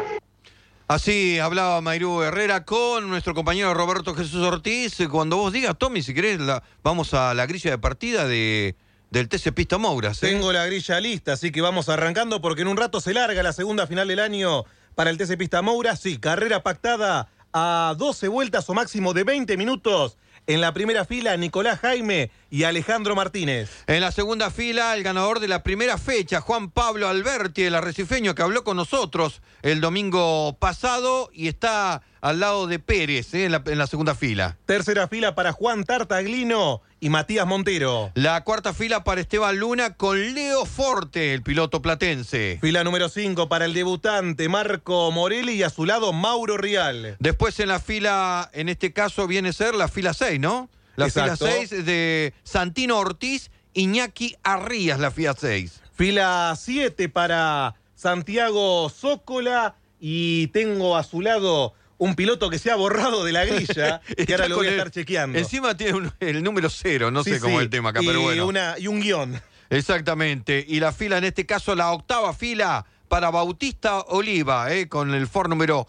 Así hablaba Mayrú Herrera con nuestro compañero Roberto Jesús Ortiz. Cuando vos digas, Tommy, si querés, vamos a la grilla de partida del TC Pista Mouras. Tengo la grilla lista, así que vamos arrancando porque en un rato se larga la segunda final del año para el TC Pista Mouras. Sí, carrera pactada a 12 vueltas o máximo de 20 minutos. En la primera fila, Nicolás Jaime y Alejandro Martínez. En la segunda fila, el ganador de la primera fecha, Juan Pablo Alberti, el arrecifeño, que habló con nosotros el domingo pasado y está al lado de Pérez en la segunda fila. Tercera fila para Juan Tartaglino y Matías Montero. La cuarta fila para Esteban Luna con Leo Forte, el piloto platense. Fila número 5 para el debutante Marco Morelli y a su lado Mauro Rial. Después en la fila, en este caso viene a ser la fila 6, ¿no? La Exacto. fila 6 de Santino Ortiz, Iñaki Arrías, la fila 6. Fila 7 para Santiago Zócola y tengo a su lado un piloto que se ha borrado de la grilla, que ahora lo voy a estar chequeando. Encima tiene el número 0, no sé cómo es el tema acá, pero bueno. Y un guión. Exactamente. Y la fila, en este caso, la octava fila para Bautista Oliva, con el Ford número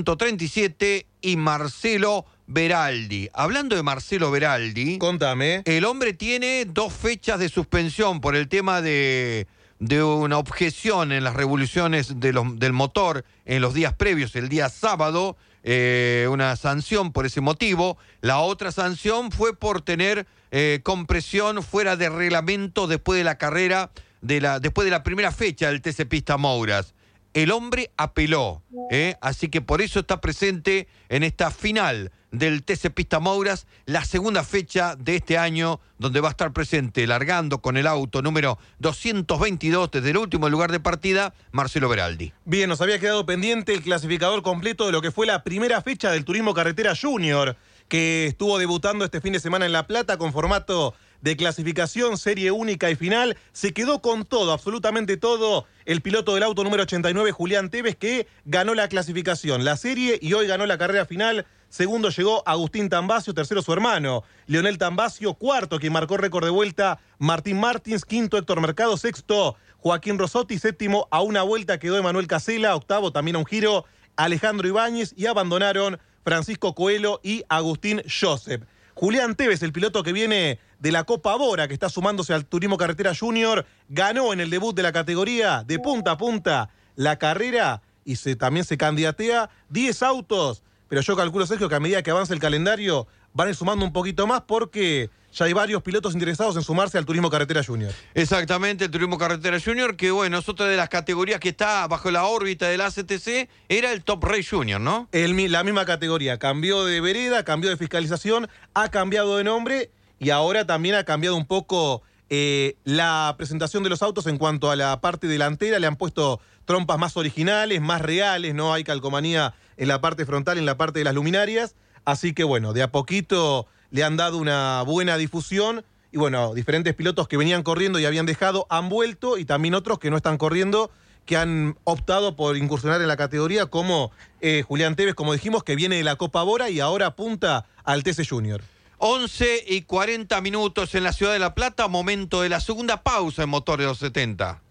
137 y Marcelo Beraldi. Hablando de Marcelo Beraldi, contame. El hombre tiene 2 fechas de suspensión por el tema de una objeción en las revoluciones del motor en los días previos, el día sábado, una sanción por ese motivo. La otra sanción fue por tener compresión fuera de reglamento después de la carrera, después de la primera fecha del TC Pista Mouras. El hombre apeló, así que por eso está presente en esta final del TC Pista Mouras, la segunda fecha de este año, donde va a estar presente, largando con el auto número 222 desde el último lugar de partida, Marcelo Beraldi. Bien, nos había quedado pendiente el clasificador completo de lo que fue la primera fecha del Turismo Carretera Junior, que estuvo debutando este fin de semana en La Plata con formato de clasificación, serie única y final. Se quedó con todo, absolutamente todo, el piloto del auto número 89, Julián Tevez, que ganó la clasificación, la serie, y hoy ganó la carrera final. Segundo llegó Agustín Tambacio, tercero su hermano Leonel Tambacio, cuarto quien marcó récord de vuelta Martín Martins, quinto Héctor Mercado, sexto Joaquín Rosotti, séptimo a una vuelta quedó Emanuel Casela, octavo también a un giro Alejandro Ibáñez, y abandonaron Francisco Coelho y Agustín Joseph. Julián Tevez, el piloto que viene de la Copa Bora, que está sumándose al Turismo Carretera Junior, ganó en el debut de la categoría de punta a punta la carrera y también se candidatea 10 autos. Pero yo calculo, Sergio, que a medida que avance el calendario van a ir sumando un poquito más porque ya hay varios pilotos interesados en sumarse al Turismo Carretera Junior. Exactamente, el Turismo Carretera Junior, que bueno, es otra de las categorías que está bajo la órbita del ACTC, era el Top Race Junior, ¿no? La misma categoría, cambió de vereda, cambió de fiscalización, ha cambiado de nombre y ahora también ha cambiado un poco la presentación de los autos en cuanto a la parte delantera. Le han puesto trompas más originales, más reales, no hay calcomanía en la parte frontal, en la parte de las luminarias. Así que bueno, de a poquito le han dado una buena difusión y bueno, diferentes pilotos que venían corriendo y habían dejado han vuelto y también otros que no están corriendo, que han optado por incursionar en la categoría, como Julián Tevez, como dijimos, que viene de la Copa Bora y ahora apunta al TC Junior. 11:40 en la ciudad de La Plata, momento de la segunda pausa en Motores 270.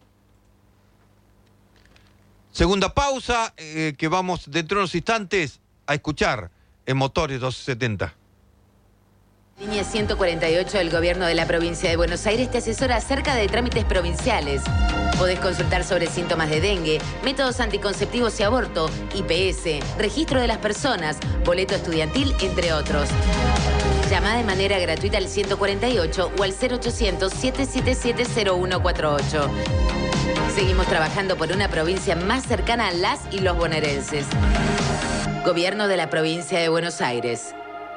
Segunda pausa que vamos dentro de unos instantes a escuchar en Motores 270. Línea 148 del Gobierno de la Provincia de Buenos Aires te asesora acerca de trámites provinciales. Podés consultar sobre síntomas de dengue, métodos anticonceptivos y aborto, IPS, registro de las personas, boleto estudiantil, entre otros. Llama de manera gratuita al 148 o al 0800-777-0148. Seguimos trabajando por una provincia más cercana a las y los bonaerenses. Gobierno de la Provincia de Buenos Aires.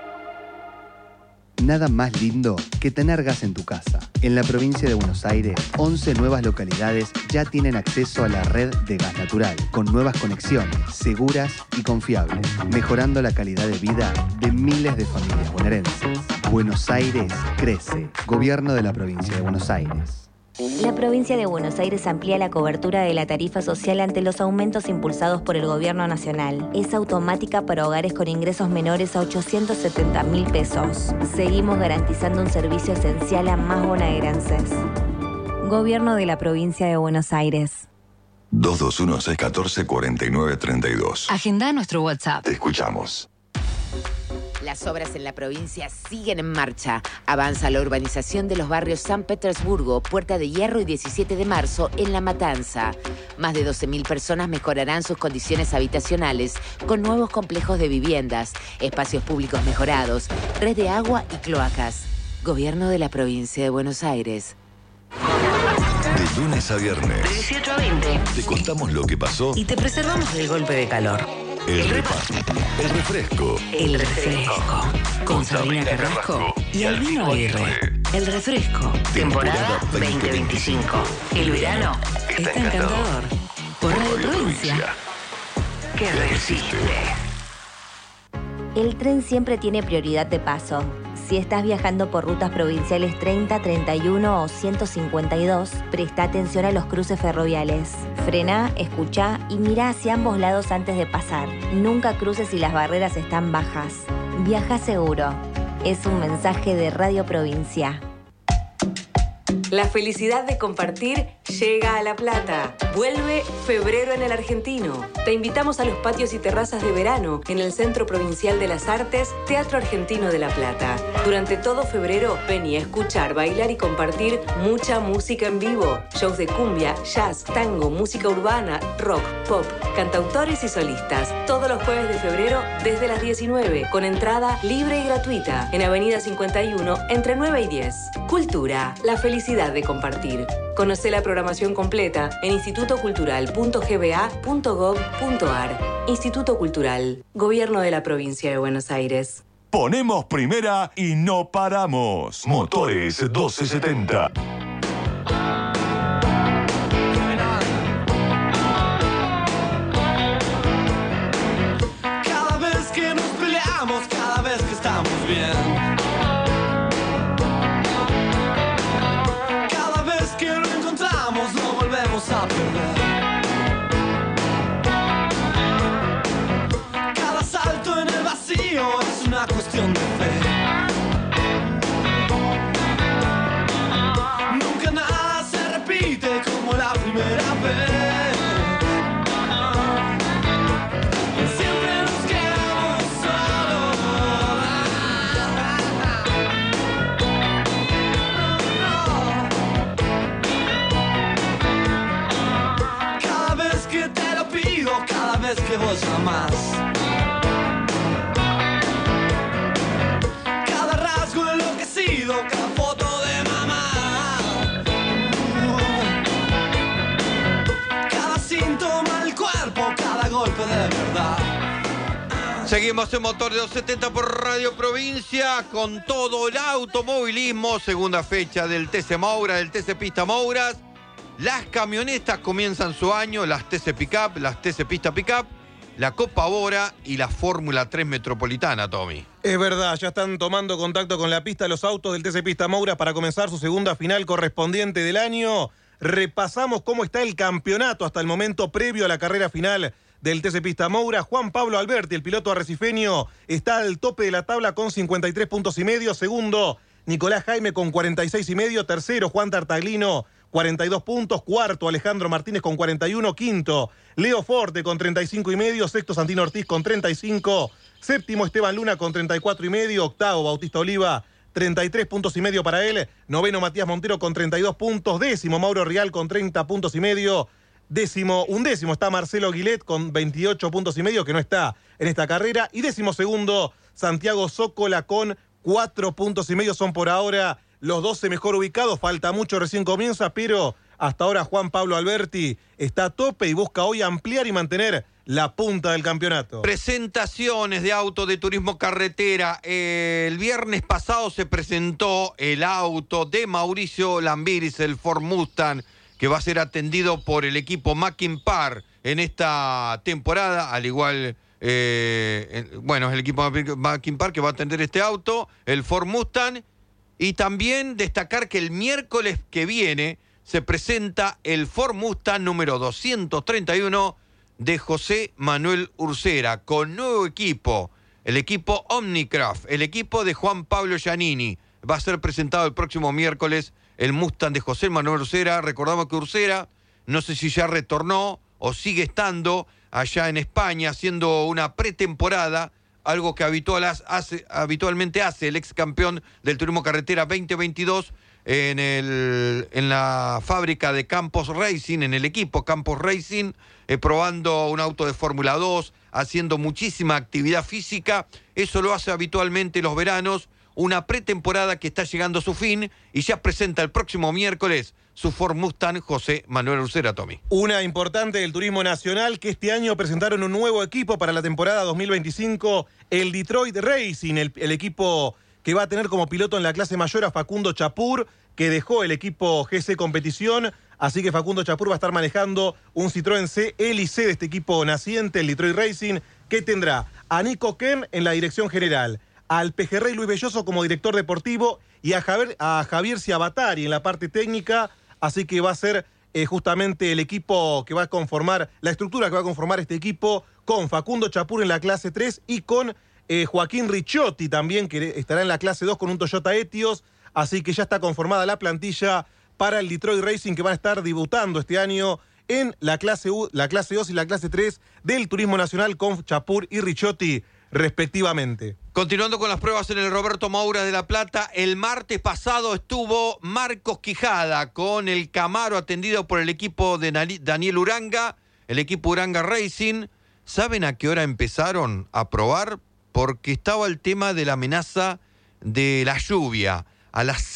Nada más lindo que tener gas en tu casa. En la provincia de Buenos Aires, 11 nuevas localidades ya tienen acceso a la red de gas natural, con nuevas conexiones, seguras y confiables, mejorando la calidad de vida de miles de familias bonaerenses. Buenos Aires crece. Gobierno de la provincia de Buenos Aires. La provincia de Buenos Aires amplía la cobertura de la tarifa social ante los aumentos impulsados por el gobierno nacional. Es automática para hogares con ingresos menores a 870.000 pesos. Seguimos garantizando un servicio esencial a más bonaerenses. Gobierno de la provincia de Buenos Aires. 221-614-4932. Agenda nuestro WhatsApp. Te escuchamos. Las obras en la provincia siguen en marcha. Avanza la urbanización de los barrios San Petersburgo, Puerta de Hierro y 17 de marzo en La Matanza. Más de 12.000 personas mejorarán sus condiciones habitacionales con nuevos complejos de viviendas, espacios públicos mejorados, red de agua y cloacas. Gobierno de la provincia de Buenos Aires. De lunes a viernes. De 18 a 20. Te contamos lo que pasó. Y te preservamos del golpe de calor. El repaso. El refresco. El refresco. Con Sabrina Carrasco y Albino Aguirre. El refresco. Temporada 2025. El verano está encantador. Por Radio Provincia. ¿Qué resiste? El tren siempre tiene prioridad de paso. Si estás viajando por rutas provinciales 30, 31 o 152, presta atención a los cruces ferroviales. Frena, escucha y mira hacia ambos lados antes de pasar. Nunca cruces si las barreras están bajas. Viaja seguro. Es un mensaje de Radio Provincia. La felicidad de compartir llega a La Plata. Vuelve Febrero en el Argentino. Te invitamos a los patios y terrazas de verano en el Centro Provincial de las Artes, Teatro Argentino de La Plata. Durante todo febrero, vení a escuchar, bailar y compartir mucha música en vivo. Shows de cumbia, jazz, tango, música urbana, rock, pop, cantautores y solistas. Todos los jueves de febrero desde las 19, con entrada libre y gratuita. En Avenida 51, entre 9 y 10. Cultura, la felicidad de compartir. Conoce la programación completa en institutocultural.gba.gov.ar. Instituto Cultural, Gobierno de la Provincia de Buenos Aires. Ponemos primera y no paramos. Motores 1270. Cada vez que nos peleamos, cada vez que estamos bien. A perder. Cada salto en el vacío es una cuestión de fe. Nunca nada se repite como la primera vez. Siempre nos quedamos solos. Cada vez que vos llamás, cada rasgo enloquecido pido cada foto de mamá. Cada síntoma del cuerpo, cada golpe de verdad. Seguimos en Motores 270 por Radio Provincia con todo el automovilismo. Segunda fecha del TC Moura, del TC Pista Mouras. Las camionetas comienzan su año, las TC Pickup, las TC Pista Pickup, la Copa Bora y la Fórmula 3 Metropolitana, Tommy. Es verdad, ya están tomando contacto con la pista los autos del TC Pista Mouras para comenzar su segunda final correspondiente del año. Repasamos cómo está el campeonato hasta el momento previo a la carrera final del TC Pista Moura. Juan Pablo Alberti, el piloto arrecifeño, está al tope de la tabla con 53 puntos y medio. Segundo, Nicolás Jaime con 46 y medio. Tercero, Juan Tartaglino, 42 puntos. Cuarto, Alejandro Martínez con 41. Quinto, Leo Forte con 35 y medio. Sexto, Santino Ortiz con 35. Séptimo, Esteban Luna con 34 y medio. Octavo, Bautista Oliva, 33 puntos y medio para él. Noveno, Matías Montero con 32 puntos. Décimo, Mauro Rial con 30 puntos y medio. Undécimo está Marcelo Guilet con 28 puntos y medio, que no está en esta carrera. Y 12º, Santiago Zócola con 4 puntos y medio. Son por ahora los 12 mejor ubicados. Falta mucho, recién comienza, pero hasta ahora Juan Pablo Alberti está a tope y busca hoy ampliar y mantener la punta del campeonato. Presentaciones de auto de turismo carretera. El viernes pasado se presentó el auto de Mauricio Lambiris, el Ford Mustang, que va a ser atendido por el equipo Mackin Park en esta temporada, al igual, es el equipo Mackin Park que va a atender este auto, el Ford Mustang, y también destacar que el miércoles que viene se presenta el Ford Mustang número 231 de José Manuel Ursera, con nuevo equipo, el equipo Omnicraft, el equipo de Juan Pablo Giannini. Va a ser presentado el próximo miércoles el Mustang de José Manuel Ursera. Recordamos que Ursera, no sé si ya retornó o sigue estando allá en España haciendo una pretemporada, algo que habitualmente hace el ex campeón del Turismo Carretera 2022 en la fábrica de Campos Racing, en el equipo Campos Racing, probando un auto de Fórmula 2, haciendo muchísima actividad física. Eso lo hace habitualmente los veranos. Una pretemporada que está llegando a su fin y ya presenta el próximo miércoles su Ford Mustang José Manuel Ursera, Tommy. Una importante del turismo nacional, que este año presentaron un nuevo equipo para la temporada 2025, el Detroit Racing, el equipo que va a tener como piloto en la clase mayor a Facundo Chapur, que dejó el equipo GC Competición, así que Facundo Chapur va a estar manejando un Citroën C-Hélice de este equipo naciente, el Detroit Racing, que tendrá a Nico Kern en la dirección general, al Pejerrey Luis Belloso como director deportivo y a Javier Ciabatari en la parte técnica, así que va a ser justamente el equipo que va a conformar, la estructura que va a conformar este equipo, con Facundo Chapur en la clase 3 y con Joaquín Ricciotti también, que estará en la clase 2 con un Toyota Etios, así que ya está conformada la plantilla para el Detroit Racing, que van a estar debutando este año en la clase 2 y la clase 3 del Turismo Nacional con Chapur y Ricciotti respectivamente. Continuando con las pruebas en el Roberto Moura de La Plata, el martes pasado estuvo Marcos Quijada con el Camaro atendido por el equipo de Daniel Uranga, el equipo Uranga Racing. ¿Saben a qué hora empezaron a probar? Porque estaba el tema de la amenaza de la lluvia. A las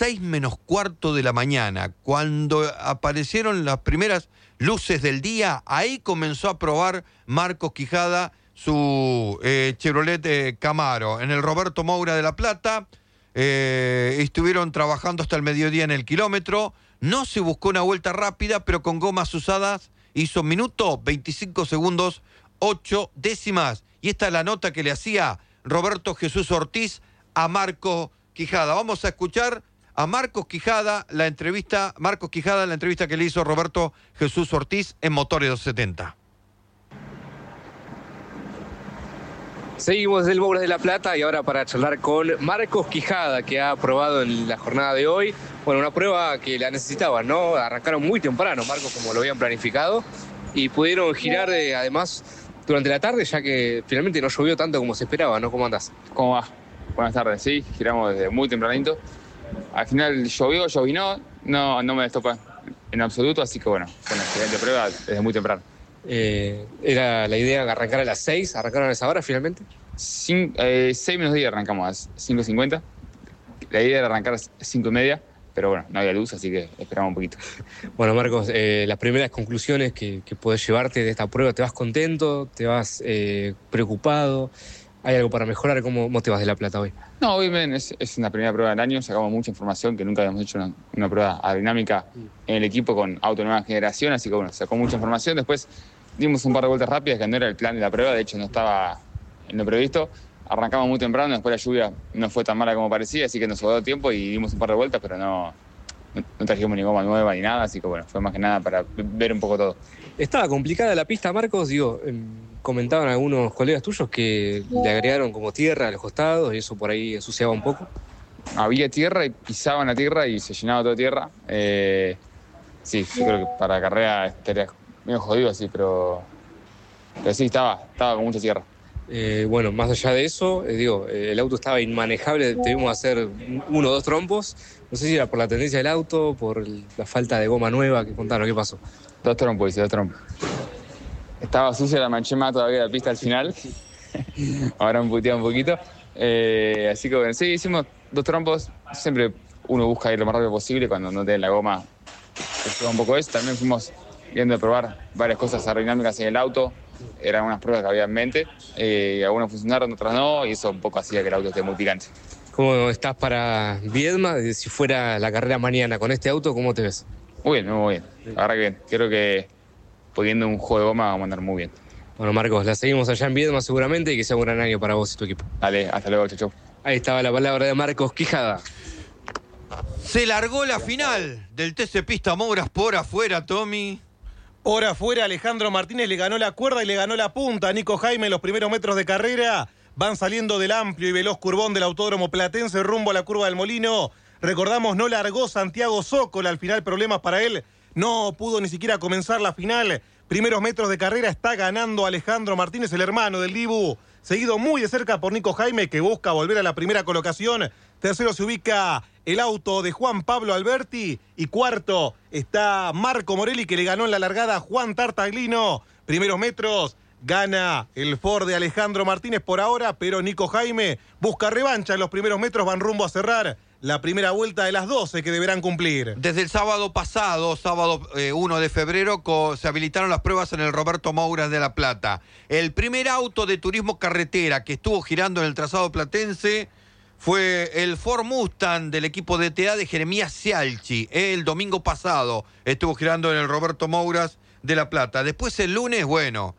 6:15 de la mañana, cuando aparecieron las primeras luces del día, ahí comenzó a probar Marcos Quijada su Chevrolet Camaro en el Roberto Moura de La Plata. Estuvieron trabajando hasta el mediodía en el kilómetro. No se buscó una vuelta rápida, pero con gomas usadas hizo minuto 25 segundos 8 décimas. Y esta es la nota que le hacía Roberto Jesús Ortiz a Marcos Quijada. Vamos a escuchar a Marcos Quijada, la entrevista que le hizo Roberto Jesús Ortiz en Motores 270. Seguimos del Moura de La Plata y ahora para charlar con Marcos Quijada, que ha probado en la jornada de hoy. Bueno, una prueba que la necesitaban, ¿no? Arrancaron muy temprano, Marcos, como lo habían planificado, y pudieron girar además durante la tarde, ya que finalmente no llovió tanto como se esperaba, ¿no? ¿Cómo andás? ¿Cómo va? Buenas tardes, sí, giramos desde muy tempranito. Al final llovinó, no me destopa en absoluto, así que bueno, fue una excelente prueba desde muy temprano. ¿Era la idea arrancar a las 6? ¿Arrancaron a esa hora finalmente? 6 menos 10 arrancamos a 5:50. La idea era arrancar 5:30, pero bueno, no había luz, así que esperamos un poquito. Bueno, Marcos, las primeras conclusiones que podés llevarte de esta prueba, ¿te vas contento? ¿Te vas preocupado? ¿Hay algo para mejorar? ¿Cómo te vas de La Plata hoy? No, hoy es una primera prueba del año, sacamos mucha información, que nunca habíamos hecho una prueba aerodinámica en el equipo con auto nueva generación, así que bueno, sacó mucha información. Después dimos un par de vueltas rápidas, que no era el plan de la prueba, de hecho no estaba en lo previsto. Arrancamos muy temprano, después la lluvia no fue tan mala como parecía, así que nos sobró tiempo y dimos un par de vueltas, pero no trajimos ni goma nueva ni nada, así que bueno, fue más que nada para ver un poco todo. Estaba complicada la pista, Marcos, comentaban algunos colegas tuyos que le agregaron como tierra a los costados y eso por ahí ensuciaba un poco. Había tierra y pisaban la tierra y se llenaba toda de tierra. Sí, yo creo que para la carrera estaría medio jodido así, pero sí, estaba con mucha tierra. Bueno, más allá de eso, el auto estaba inmanejable, tuvimos que hacer 1 o 2 trompos. No sé si era por la tendencia del auto, por la falta de goma nueva, que contaron, ¿qué pasó? 2 trompos, hice 2 trompos. Estaba sucia, la manché más todavía la pista al final. Ahora me puteaba un poquito. Así que bueno, sí, hicimos 2 trompos. Siempre uno busca ir lo más rápido posible cuando no tiene la goma. Un poco eso. También fuimos viendo de probar varias cosas aerodinámicas en el auto. Eran unas pruebas que había en mente. Algunas funcionaron, otras no. Y eso un poco hacía que el auto esté muy picante. ¿Cómo estás para Viedma? Si fuera la carrera mañana con este auto, ¿cómo te ves? Muy bien. La verdad que bien. Creo que poniendo un juego de goma vamos a andar muy bien. Bueno, Marcos, la seguimos allá en Viedma seguramente y que sea un gran año para vos y tu equipo. Dale, hasta luego, chau. Ahí estaba la palabra de Marcos Quijada. Se largó la final del TC Pista Mouras por afuera, Tommy. Por afuera, Alejandro Martínez le ganó la cuerda y le ganó la punta a Nico Jaime en los primeros metros de carrera. Van saliendo del amplio y veloz curbón del Autódromo Platense rumbo a la curva del Molino. Recordamos, no largó Santiago Zócola, al final problemas para él. No pudo ni siquiera comenzar la final. Primeros metros de carrera está ganando Alejandro Martínez, el hermano del Dibu. Seguido muy de cerca por Nico Jaime, que busca volver a la primera colocación. Tercero se ubica el auto de Juan Pablo Alberti. Y cuarto está Marco Morelli, que le ganó en la largada a Juan Tartaglino. Primeros metros gana el Ford de Alejandro Martínez por ahora, pero Nico Jaime busca revancha en los primeros metros. Van rumbo a cerrar la primera vuelta de las 12 que deberán cumplir. Desde el sábado pasado, sábado 1 de febrero, se habilitaron las pruebas en el Roberto Mouras de La Plata. El primer auto de turismo carretera que estuvo girando en el trazado platense fue el Ford Mustang del equipo DTA de Jeremías Cialchi. El domingo pasado estuvo girando en el Roberto Mouras de La Plata. Después el lunes, bueno,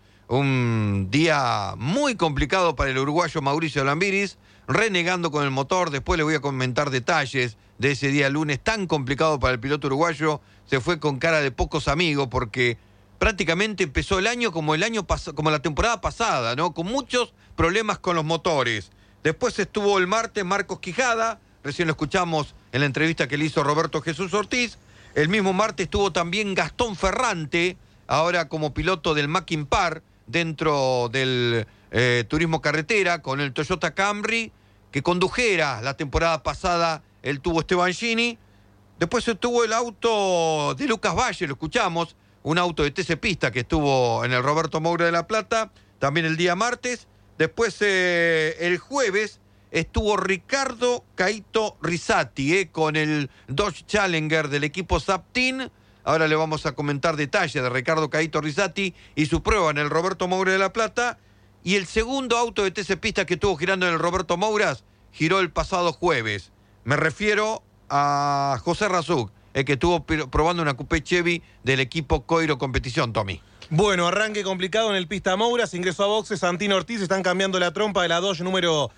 un día muy complicado para el uruguayo Mauricio Lambiris, renegando con el motor. Después le voy a comentar detalles de ese día lunes tan complicado para el piloto uruguayo. Se fue con cara de pocos amigos porque prácticamente empezó el año como la temporada pasada, ¿no? Con muchos problemas con los motores. Después estuvo el martes Marcos Quijada, recién lo escuchamos en la entrevista que le hizo Roberto Jesús Ortiz. El mismo martes estuvo también Gastón Ferrante, ahora como piloto del Mackin Par, dentro del turismo carretera, con el Toyota Camry, que condujera la temporada pasada el tubo Esteban Gini. Después estuvo el auto de Lucas Valle, lo escuchamos, un auto de TC Pista que estuvo en el Roberto Moura de La Plata, también el día martes. Después el jueves estuvo Ricardo Caito Rizzati con el Dodge Challenger del equipo Zaptin. Ahora le vamos a comentar detalles de Ricardo Caito Rizzati y su prueba en el Roberto Moura de La Plata. Y el segundo auto de TC Pista que estuvo girando en el Roberto Mouras giró el pasado jueves. Me refiero a José Razuk, el que estuvo probando una coupé Chevy del equipo Coiro Competición, Tommy. Bueno, arranque complicado en el Pista Mouras, ingresó a boxes Santino Ortiz, están cambiando la trompa de la Dodge número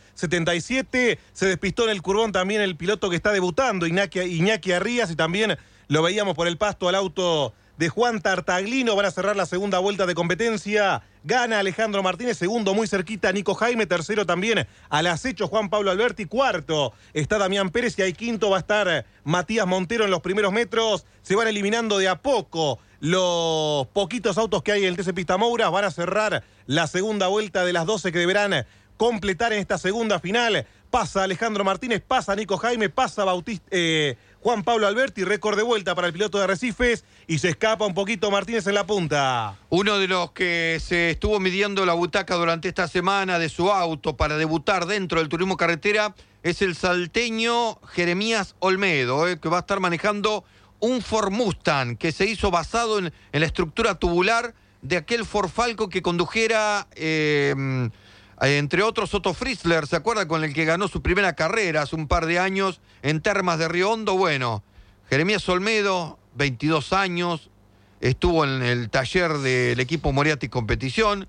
77, se despistó en el curbón también el piloto que está debutando, Iñaki Arrías, y también lo veíamos por el pasto al auto de Juan Tartaglino. Van a cerrar la segunda vuelta de competencia. Gana Alejandro Martínez, segundo muy cerquita Nico Jaime, tercero también al acecho Juan Pablo Alberti, cuarto está Damián Pérez y ahí quinto va a estar Matías Montero en los primeros metros. Se van eliminando de a poco los poquitos autos que hay en el TC Pista Mouras. Van a cerrar la segunda vuelta de las 12 que deberán completar en esta segunda final. Pasa Alejandro Martínez, pasa Nico Jaime, pasa Juan Pablo Alberti, récord de vuelta para el piloto de Arrecifes y se escapa un poquito Martínez en la punta. Uno de los que se estuvo midiendo la butaca durante esta semana de su auto para debutar dentro del turismo carretera es el salteño Jeremías Olmedo, que va a estar manejando un Ford Mustang que se hizo basado en la estructura tubular de aquel Ford Falco que condujera, entre otros, Otto Frizzler, ¿se acuerda? Con el que ganó su primera carrera hace un par de años en Termas de Río Hondo. Bueno, Jeremías Olmedo, 22 años, estuvo en el taller del equipo Moriarty Competición,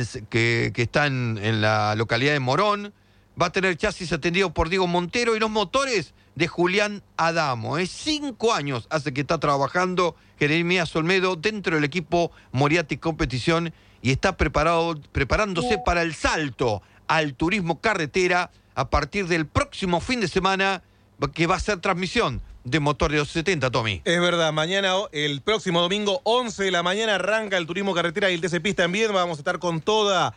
que está en la localidad de Morón. Va a tener chasis atendido por Diego Montero y los motores de Julián Adamo. 5 años hace que está trabajando Jeremías Olmedo dentro del equipo Moriarty Competición y está preparándose para el salto al turismo carretera a partir del próximo fin de semana, que va a ser transmisión de Motor de 270, Tommy. Es verdad, mañana, el próximo domingo, 11 de la mañana, arranca el turismo carretera y el TC Pista en Viedma. Vamos a estar con toda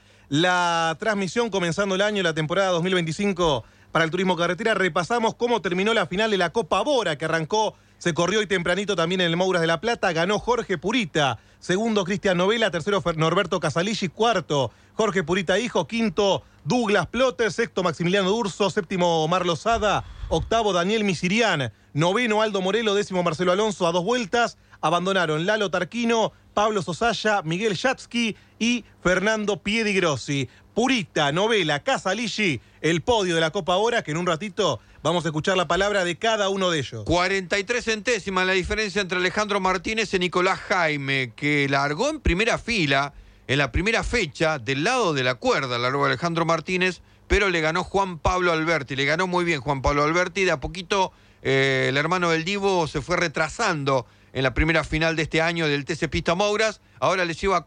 la transmisión comenzando el año, la temporada 2025 para el turismo carretera. Repasamos cómo terminó la final de la Copa Bora, que arrancó, se corrió hoy tempranito también en el Mouras de la Plata. Ganó Jorge Purita, segundo Cristian Novela, tercero Norberto Casaligi, cuarto Jorge Purita hijo, quinto Douglas Plotter, sexto Maximiliano Durso, séptimo Omar Lozada, octavo Daniel Misirián, noveno Aldo Morelo, décimo Marcelo Alonso. A 2 vueltas abandonaron Lalo Tarquino, Pablo Sosaya, Miguel Yatsky y Fernando Piedigrossi. Purita, Novela, Casaligi, el podio de la Copa Bora, que en un ratito vamos a escuchar la palabra de cada uno de ellos. 43 centésimas la diferencia entre Alejandro Martínez y Nicolás Jaime, que largó en primera fila en la primera fecha, del lado de la cuerda, largó Alejandro Martínez, pero le ganó Juan Pablo Alberti, le ganó muy bien Juan Pablo Alberti. De a poquito el hermano del Divo se fue retrasando en la primera final de este año del TC Pista Mouras. Ahora le lleva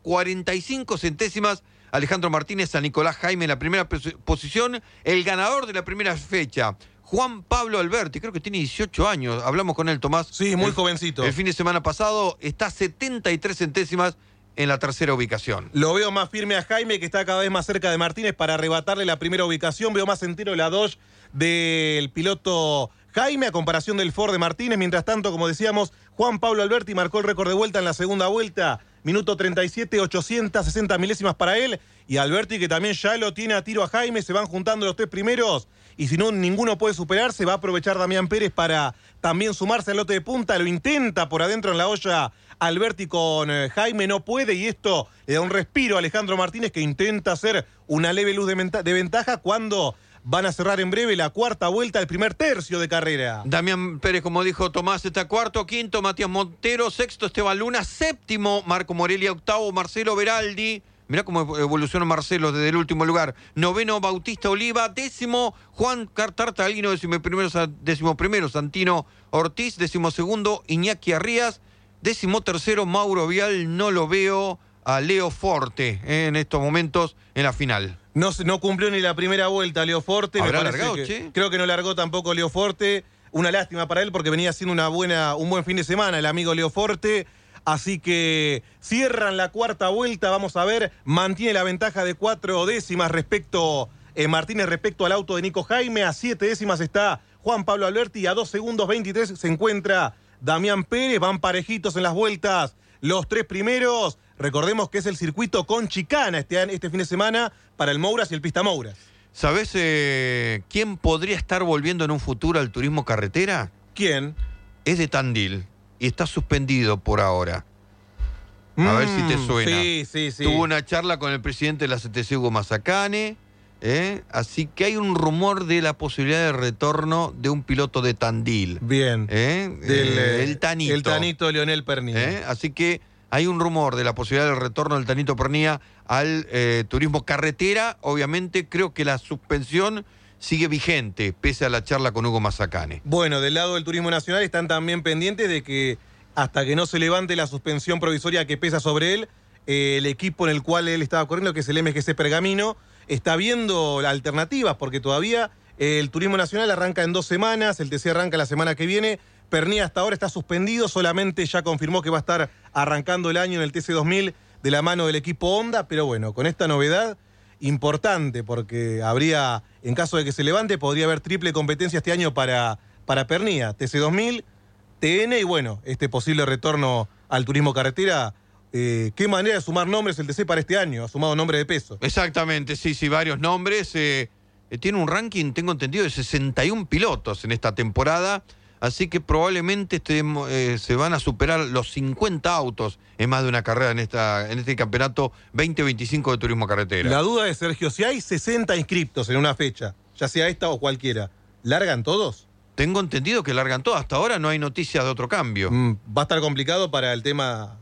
45 centésimas Alejandro Martínez a Nicolás Jaime en la primera posición. El ganador de la primera fecha, Juan Pablo Alberti, creo que tiene 18 años. Hablamos con él, Tomás. Sí, muy jovencito. El fin de semana pasado está 73 centésimas en la tercera ubicación. Lo veo más firme a Jaime, que está cada vez más cerca de Martínez para arrebatarle la primera ubicación. Veo más entero la Dodge del piloto Jaime a comparación del Ford de Martínez. Mientras tanto, como decíamos, Juan Pablo Alberti marcó el récord de vuelta en la segunda vuelta. Minuto 37, 860 milésimas para él. Y Alberti, que también ya lo tiene a tiro a Jaime, se van juntando los 3 primeros. Y si no, ninguno puede superarse, va a aprovechar Damián Pérez para también sumarse al lote de punta. Lo intenta por adentro en la olla Alberti con Jaime, no puede. Y esto le da un respiro a Alejandro Martínez, que intenta hacer una leve luz de ventaja cuando van a cerrar en breve la cuarta vuelta, el primer tercio de carrera. Damián Pérez, como dijo Tomás, está cuarto, quinto Matías Montero, sexto Esteban Luna, séptimo Marco Morelia, octavo Marcelo Beraldi. Mirá cómo evolucionó Marcelo desde el último lugar. Noveno Bautista Oliva, décimo Juan Tartalino, décimo primero Santino Ortiz, décimo segundo Iñaki Arrías, décimo tercero Mauro Vial. No lo veo a Leo Forte en estos momentos en la final. No cumplió ni la primera vuelta Leo Forte. ¿Habrá largado, che? Creo que no largó tampoco Leo Forte. Una lástima para él porque venía haciendo un buen fin de semana el amigo Leo Forte. Así que cierran la cuarta vuelta. Vamos a ver, mantiene la ventaja de 4 décimas Martínez respecto al auto de Nico Jaime. A 7 décimas está Juan Pablo Alberti. A 2 segundos 23 se encuentra Damián Pérez. Van parejitos en las vueltas los 3 primeros. Recordemos que es el circuito con chicana este fin de semana para el Mouras y el Pista Mouras. ¿Sabés quién podría estar volviendo en un futuro al turismo carretera? ¿Quién? Es de Tandil y está suspendido por ahora. A ver si te suena. Sí. Tuvo una charla con el presidente de la CTC, Hugo Mazacane. Así que hay un rumor de la posibilidad de retorno de un piloto de Tandil. Bien. El Tanito. El Tanito Leonel Pernía. Así que hay un rumor de la posibilidad del retorno del Tanito Pernía al turismo carretera. Obviamente creo que la suspensión sigue vigente, pese a la charla con Hugo Mazacane. Bueno, del lado del turismo nacional están también pendientes de que hasta que no se levante la suspensión provisoria que pesa sobre él, el equipo en el cual él estaba corriendo, que es el MGC Pergamino, está viendo alternativas, porque todavía el turismo nacional arranca en 2 semanas, el TC arranca la semana que viene. Pernía hasta ahora está suspendido, solamente ya confirmó que va a estar arrancando el año en el TC2000 de la mano del equipo Honda, pero bueno, con esta novedad importante, porque habría, en caso de que se levante, podría haber triple competencia este año para Pernía, TC2000, TN y bueno, este posible retorno al turismo carretera. ¿Qué manera de sumar nombres el TC para este año? Ha sumado nombres de peso. Exactamente, sí, varios nombres. Tiene un ranking, tengo entendido, de 61 pilotos en esta temporada, así que probablemente se van a superar los 50 autos en más de una carrera en este campeonato 2025 de turismo carretera. La duda es, Sergio, si hay 60 inscriptos en una fecha, ya sea esta o cualquiera, ¿largan todos? Tengo entendido que largan todos. Hasta ahora no hay noticias de otro cambio. Va a estar complicado para el tema